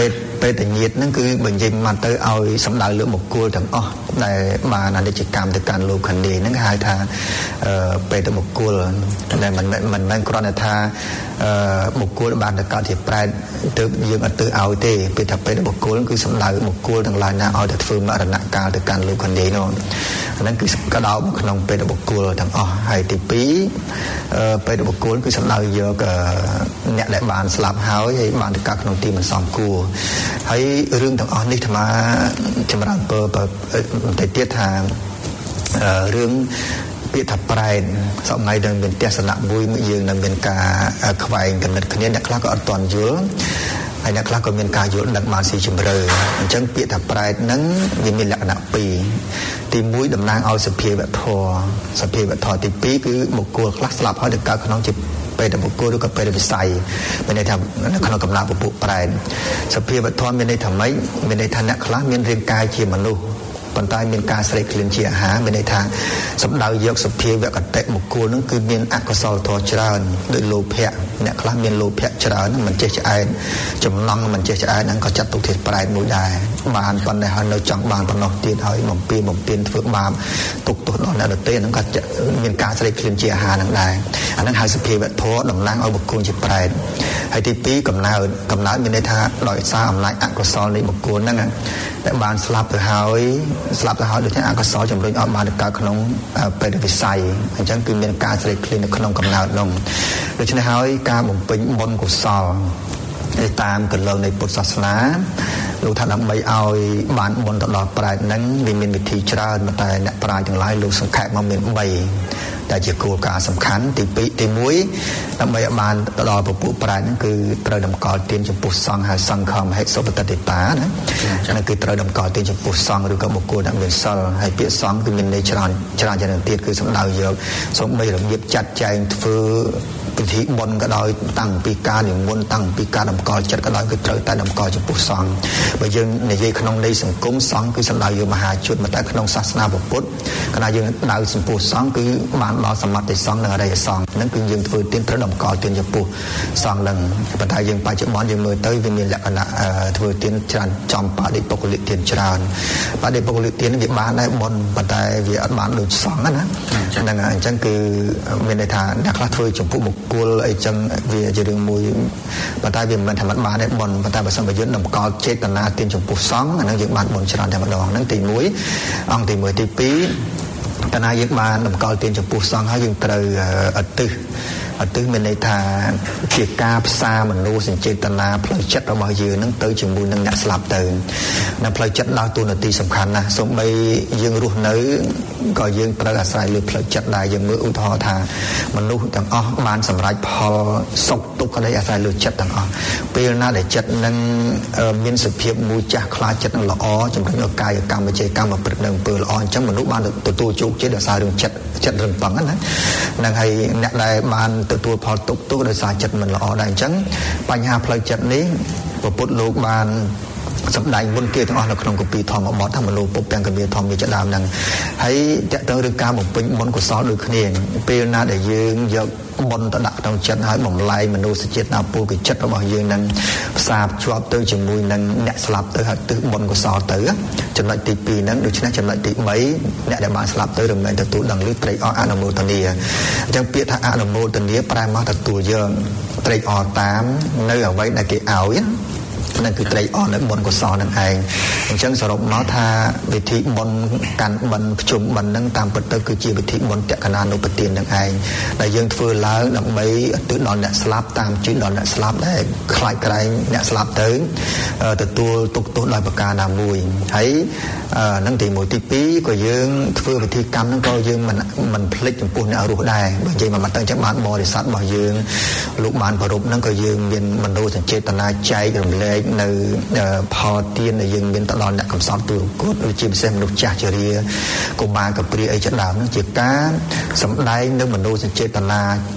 បេតញាតហ្នឹងគឺបញ្ចេញមកទៅឲ្យសម្ដៅលើបុគ្គលទាំងអស់ដែលបានអនិច្ចកម្មទៅកាន់លោកខាងនេះហ្នឹងហៅថាបេតបុគ្គលដែលមិនមិនមែនគ្រាន់តែថាបុគ្គលបានទៅកើតជាប្រែតទៅយើងអត់ទៅឲ្យទេពេលថាបេតបុគ្គលគឺសម្ដៅបុគ្គលទាំងឡាយណាឲ្យទៅធ្វើមរណកាលទៅកាន់លោកខាងនេះនោះហ្នឹងគឺកដោបក្នុងបេតបុគ្គលទាំងអស់ហើយទីពីរបេតបុគ្គលគឺសម្ដៅយកអ្នកដែលបានស្លាប់ហើយហើយបានទៅកើតក្នុងទីមិនសមគួរហើយរឿងទាំងអស់នេះអាត្មាចម្រើនពរបន្តិចទៀតថារឿងពាក្យថាប្រែតសពថ្ងៃនឹងមានទស្សនៈមួយយើងនឹងមានការខ្វែងគំនិតគ្នាអ្នកខ្លះក៏អត់ទាន់យល់ហើយអ្នកខ្លះក៏មានការយល់ដឹងបានស៊ីជម្រៅអញ្ចឹងពាក្យថាប្រែតហ្នឹងវាមានលក្ខណៈពីរទីមួយតំណាងឲ្យសភាវធម៌សភាវធម៌ទីពីរគឺបុគ្គលខ្លះស្លាប់ហើយទៅកើតក្នុងជាបេតបុគ្គលឬក៏បេតវិស័យមានន័យថាក្នុងកំណើតពពួកប្រែតសភាវធម៌មានន័យថាម៉េចមានន័យថាអ្នកខ្លះមានរាងកាយជាមនុស្សប៉ុន្តែមានការស្រេកឃ្លានជាអាហារមានន័យថាសម្ដៅយកសភាវកតៈបុគ្គលនឹងគឺមានអកុសលធម៌ច្រើនដោយលោភៈអ្នកខ្លះមានលោភៈច្រើនមិនចេះឆ្អែតចំណង់មិនចេះឆ្អែតហ្នឹងក៏ចាត់ទុកជាប្រែតមួយដែរបានប៉ុន្តែហើយនៅចង់បានបំណោះទៀតហើយបំពេញបំពេញធ្វើបាបទុកទោសដល់អ្នកដទៃហ្នឹងក៏មានការស្រេកឃ្លានជាអាហារហ្នឹងដែរអាហ្នឹងហៅសភាវធម៌តំណាងឲ្យបុគ្គលជាប្រែតហើយទីពីរកំណើតកំណើតមានន័យថាដោយសារអំណាចអកុសលនៃបុគ្គលហ្នឹងតែបានស្លាប់ទៅហើយស្លាប់ទៅហើយដូចជាអកុសលជំរុញឲ្យបានទៅកើតក្នុងបេតវិស័យអញ្ចឹងគឺមានការស្រេកឃ្លាននៅក្នុងកំណើតនោះដូច្នេះហើយការបំពេញបុណ្យកុសលតាមកលងនៃពុទ្ធសាសនាលោកថាដើម្បីឲ្យបានបុណ្យទៅដល់ប្រែតហ្នឹងវាមានវិធីច្រើនតែអ្នកប្រាជ្ញទាំងឡាយលោកសង្ខេបមកមានបីដែលជាគោលការណ៍សំខាន់ទីពីរទីមួយដើម្បីឲ្យបានទៅដល់ពពុះប្រែតហ្នឹងគឺត្រូវតម្កល់ទានចំពោះសង្ឃហើយសង្ឃមហិសុបតតិតាណាហ្នឹងគឺត្រូវតម្កល់ទានចំពោះសង្ឃឬក៏បុគ្គលដែលមានសិលហើយពាក្យសង្ឃគឺមានន័យច្រើនច្រើនយ៉ាងទៀតគឺសំដៅយកសូម្បីរបៀបចាត់ចែងធ្វើពិធីបុណ្យក៏ដោយតាំងពីការនិមន្តតាំងពីការតម្កល់ចិត្តក៏ដោយគឺត្រូវតែតម្កល់ចំពោះសង្ឃបើយើងនិយាយក្នុងន័យសង្គមសង្ឃគឺសំដៅយកមហាជនតែក្នុងសាសនាពុទ្ធកាលណាយើងដៅចំពោះសង្ឃគឺបានដល់សមត្ថិសង្ឃនិងអរិយសង្ឃហ្នឹងគឺយើងធ្វើទានត្រូវតម្កល់ទានចំពោះសង្ឃហ្នឹងប៉ុន្តែយើងបច្ចុប្បន្នយើងមើលទៅវាមានលក្ខណៈធ្វើទានច្រើនចំបដិបុគ្គលិកទានច្រើនបដិបុគ្គលិកទានវាបានដែរបុណ្យប៉ុន្តែវាអត់បានដូចសង្ឃណាហ្នឹងហើយអញ្ចឹងគឺមានន័យថាអ្នកខ្លះធ្វើចំពោះបុគ្គលអីចឹងវាជារឿងមួយប៉ុន្តែវាមិនមែនថាមិនបានទេបុណ្យប៉ុន្តែបើសិនបើយើងតម្កល់ចេតនាទានចំពោះសង្ឃអាហ្នឹងយើងបានបុណ្យច្រើនតែម្ដងហ្នឹងទីមួយអង្គទីមួយទីពីរកាលណាយើងបានតម្កល់ទានចំពោះសង្ឃហើយយើងត្រូវឧទ្ទិសឧទ្ទិសមានន័យថាជាការផ្សារមនោសញ្ចេតនាផ្លូវចិត្តរបស់យើងនឹងទៅជាមួយនឹងអ្នកស្លាប់ទៅនៅផ្លូវចិត្តដល់តួនាទីសំខាន់ណាស់សូម្បីយើងរស់នៅក៏យើងត្រូវអាស្រ័យលើផ្លូវចិត្តដែរយើងមើលឧទាហរណ៍ថាមនុស្សទាំងអស់បានសម្រេចផលសុខទុក្ខក៏ដោយអាស្រ័យលើចិត្តទាំងអស់ពេលណាដែលចិត្តនឹងមានសភាពមួយចាស់ខ្លាចចិត្តនឹងល្អជំរុញឲ្យកាយកម្មវិជ្ជាកម្មប្រព្រឹត្តនៅអំពើល្អអញ្ចឹងមនុស្សបានទទួលជោគជ័យដោយសាររឿងចិត្តចិត្តរឹងប៉ឹងណាហ្នឹងហើយអ្នកដែលបានទទួលផលទុក្ខទុក្ខដោយសារចិត្តមិនល្អដែរអញ្ចឹងបញ្ហាផ្លូវចិត្តនេះព្រះពុទ្ធលោកបានសម្ដែងមុនគេទាំងអស់នៅក្នុងគម្ពីរធម្មបទថាមនោពុព្វង្គមាធម្មជាដើមហ្នឹងហើយតើតើរឿងការបំពេញបុណ្យកុសលដូចគ្នាពេលណាដែលយើងយកបុណ្យទៅដាក់ក្នុងចិត្តហើយបំលែងមនោសញ្ចេតនាពុលគឺចិត្តរបស់យើងនឹងផ្សារភ្ជាប់ទៅជាមួយនឹងអ្នកស្លាប់ទៅហើយទិសបុណ្យកុសលទៅចំណុចទីពីរហ្នឹងដូច្នេះចំណុចទីបីអ្នកដែលបានស្លាប់ទៅរមែងទទួលដឹងឮត្រេកអរអនុមោទនាអញ្ចឹងពាក្យថាអនុមោទនាប្រែមកទទួលយកត្រេកអរតាមនៅអ្វីដែលគេឲ្យนั่นคือត្រេកអរនៅបុណ្យកុសលនឹងឯងអញ្ចឹងសរុបមកថាវិធីបុណ្យកាន់បិណ្ឌភ្ជុំបិណ្ឌនឹងតាមពិតទៅគឺជាវិធីបុណ្យតក្កណានុបទាននឹងឯងដែលយើងធ្វើឡើងដើម្បីទៅដល់អ្នកស្លាប់តាមជឿដល់អ្នកស្លាប់ដែលខ្លាចក្រែងអ្នកស្លាប់ទៅទទួលទុកទោសដោយប្រការណាមួយហើយនឹងទីមួយទីពីរក៏យើងធ្វើវិធីកម្មហ្នឹងក៏យើងមិនមិនភ្លេចចំពោះអ្នករស់ដែរបើនិយាយមកទៅអញ្ចឹងបានបរិស័ទរបស់យើងលោកបានប្ររពហ្នឹងក៏យើងមានមនោសញ្ចេតនាចែករំលែកនៅផលទានដែលយើងមានទៅដល់អ្នកកំសត់ទូរគតជាពិសេសមនុស្សចាស់ជរាកុមារកព្រាអីជាដើមហ្នឹងជាការសម្ដែងនៅមនោសញ្ចេតនា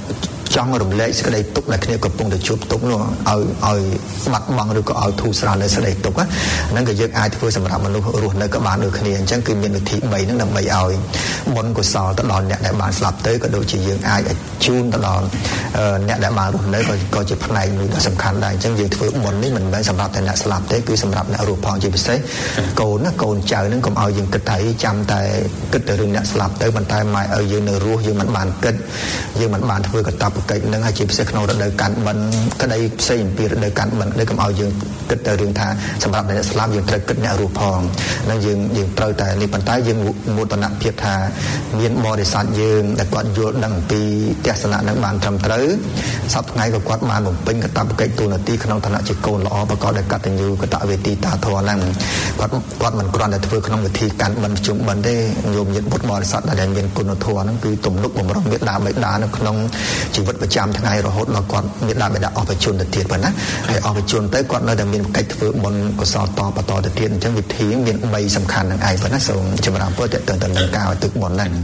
ចង់រំលែកសេចក្តីទុក្ខដែលគ្នាកំពុងតែជួបទុក្ខនោះឲ្យឲ្យបាត់បង់ឬក៏ឲ្យធូរស្រាលនៅសេចក្តីទុក្ខហ្នឹងក៏យើងអាចធ្វើសម្រាប់មនុស្សរស់នៅក៏បានដូចគ្នាអញ្ចឹងគឺមានវិធីបីហ្នឹងដើម្បីឲ្យបុណ្យកុសលទៅដល់អ្នកដែលបានស្លាប់ទៅក៏ដូចជាយើងអាចជូនទៅដល់អ្នកដែលបានរស់នៅក៏ក៏ជាផ្នែកមួយដ៏សំខាន់ដែរអញ្ចឹងយើងធ្វើបុណ្យនេះមិនមែនសម្រាប់តែអ្នកស្លាប់ទេគឺសម្រាប់អ្នករស់ផងជាពិសេសកូនណាកូនចៅហ្នឹងកុំឲ្យយើងគិតថាចាំតែគិតតែរឿងអ្នកស្លាប់ទៅប៉ុន្តែម៉ែឲ្យយើងនៅរស់យើងមិនបានគិតយើងមិនបានធ្វើកាតព្វកិច្ចហ្នឹងហើយជាពិសេសក្នុងរដូវកាត់បិណ្ឌក្តីផ្សេងអំពីរដូវកាត់បិណ្ឌដូចកុំឲ្យយើងគិតតែរឿងថាសម្រាប់អ្នកស្លាប់យើងត្រូវគិតអ្នករស់ផងហ្នឹងយើងយើងត្រូវតែនេះប៉ុន្តែយើងមោទនភាពថាមានបរិស័ទយើងដែលគាត់យល់ដឹងអំពីទស្សនៈនឹងបានត្រឹមត្រូវសប្តាហ៍ថ្ងៃក៏គាត់បានបំពេញកាតព្វកិច្ចទូនាទីក្នុងឋានៈជាកូនល្អប្រកបដោយកតញ្ញូកតវេទីតាធម៌ហ្នឹងគាត់គាត់មិនគ្រាន់តែធ្វើក្នុងវិធីកាន់បិណ្ឌជុំបិណ្ឌទេញោមញាតិពុទ្ធបរិស័ទដែលមានគុណធម៌ហ្នឹងគឺទំនុកបំរុងមេត្តាបិតានៅក្នុងជីវិតប្រចាំថ្ងៃរហូតដល់គាត់មេត្តាបិតាអស់បច្ចុប្បន្នទៅទៀតប៉ុណ្ណាហើយអស់បច្ចុប្បន្នទៅគាត់នៅតែមានកិច្ចធ្វើបុណ្យកុសលតបន្តទៅទៀតអញ្ចឹងវិធីមានបីសំខាន់ហ្នឹងឯងប៉ុណ្ណាសូមចម្រើនពរតើតើទៅនឹងការទឹកបុណ្យហ្នឹង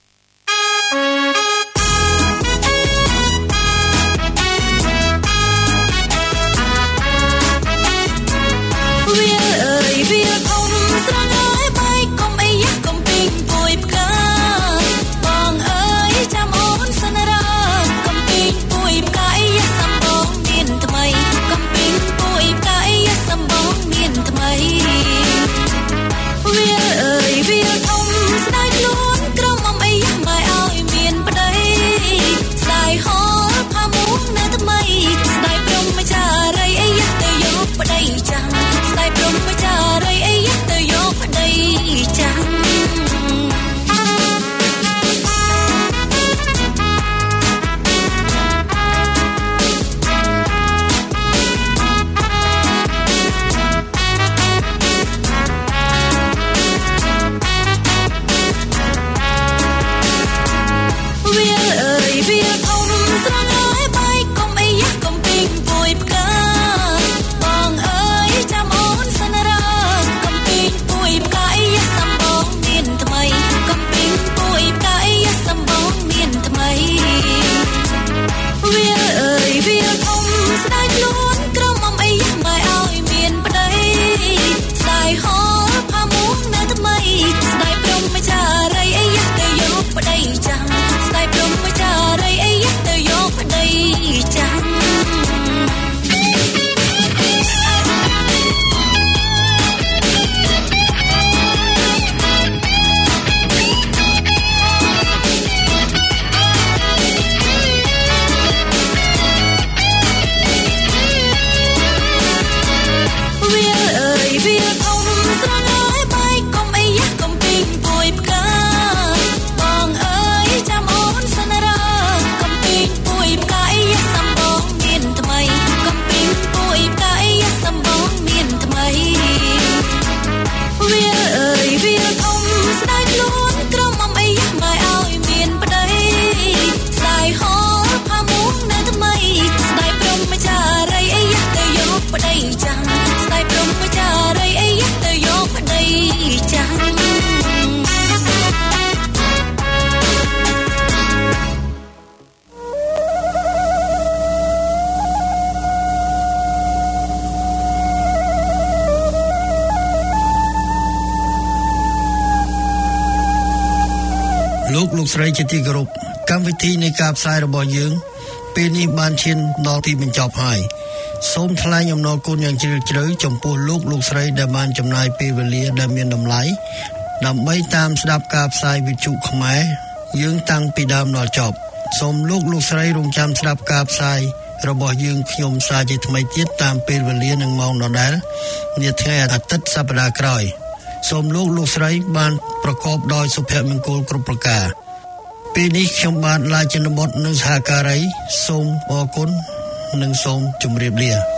លោកលោកស្រីជាទីគោរពកម្មវិធីនៃការផ្សាយរបស់យើងពេលនេះបានឈានដល់ទីបញ្ចប់ហើយសូមថ្លែងអំណរគុណយ៉ាងជ្រាលជ្រៅចំពោះលោកលោកស្រីដែលបានចំណាយពេលវេលាដែលមានតម្លៃដើម្បីតាមស្ដាប់ការផ្សាយវិទ្យុខ្មែរយើងតាំងពីដើមដល់ចប់សូមលោកលោកស្រីរងចាំស្ដាប់ការផ្សាយរបស់យើងខ្ញុំសារជាថ្មីទៀតតាមពេលវេលានិងម៉ោងដដែលនាថ្ងៃអាទិត្យសប្តាហ៍ក្រោយសូមលោកលោកស្រីបានប្រកបដោយសុភមង្គលគ្រប់ប្រការពេលនេះខ្ញុំបាទឡាយចិនបុត្រនិងសហការីសូមអរគុណនិងសូមជម្រាបលា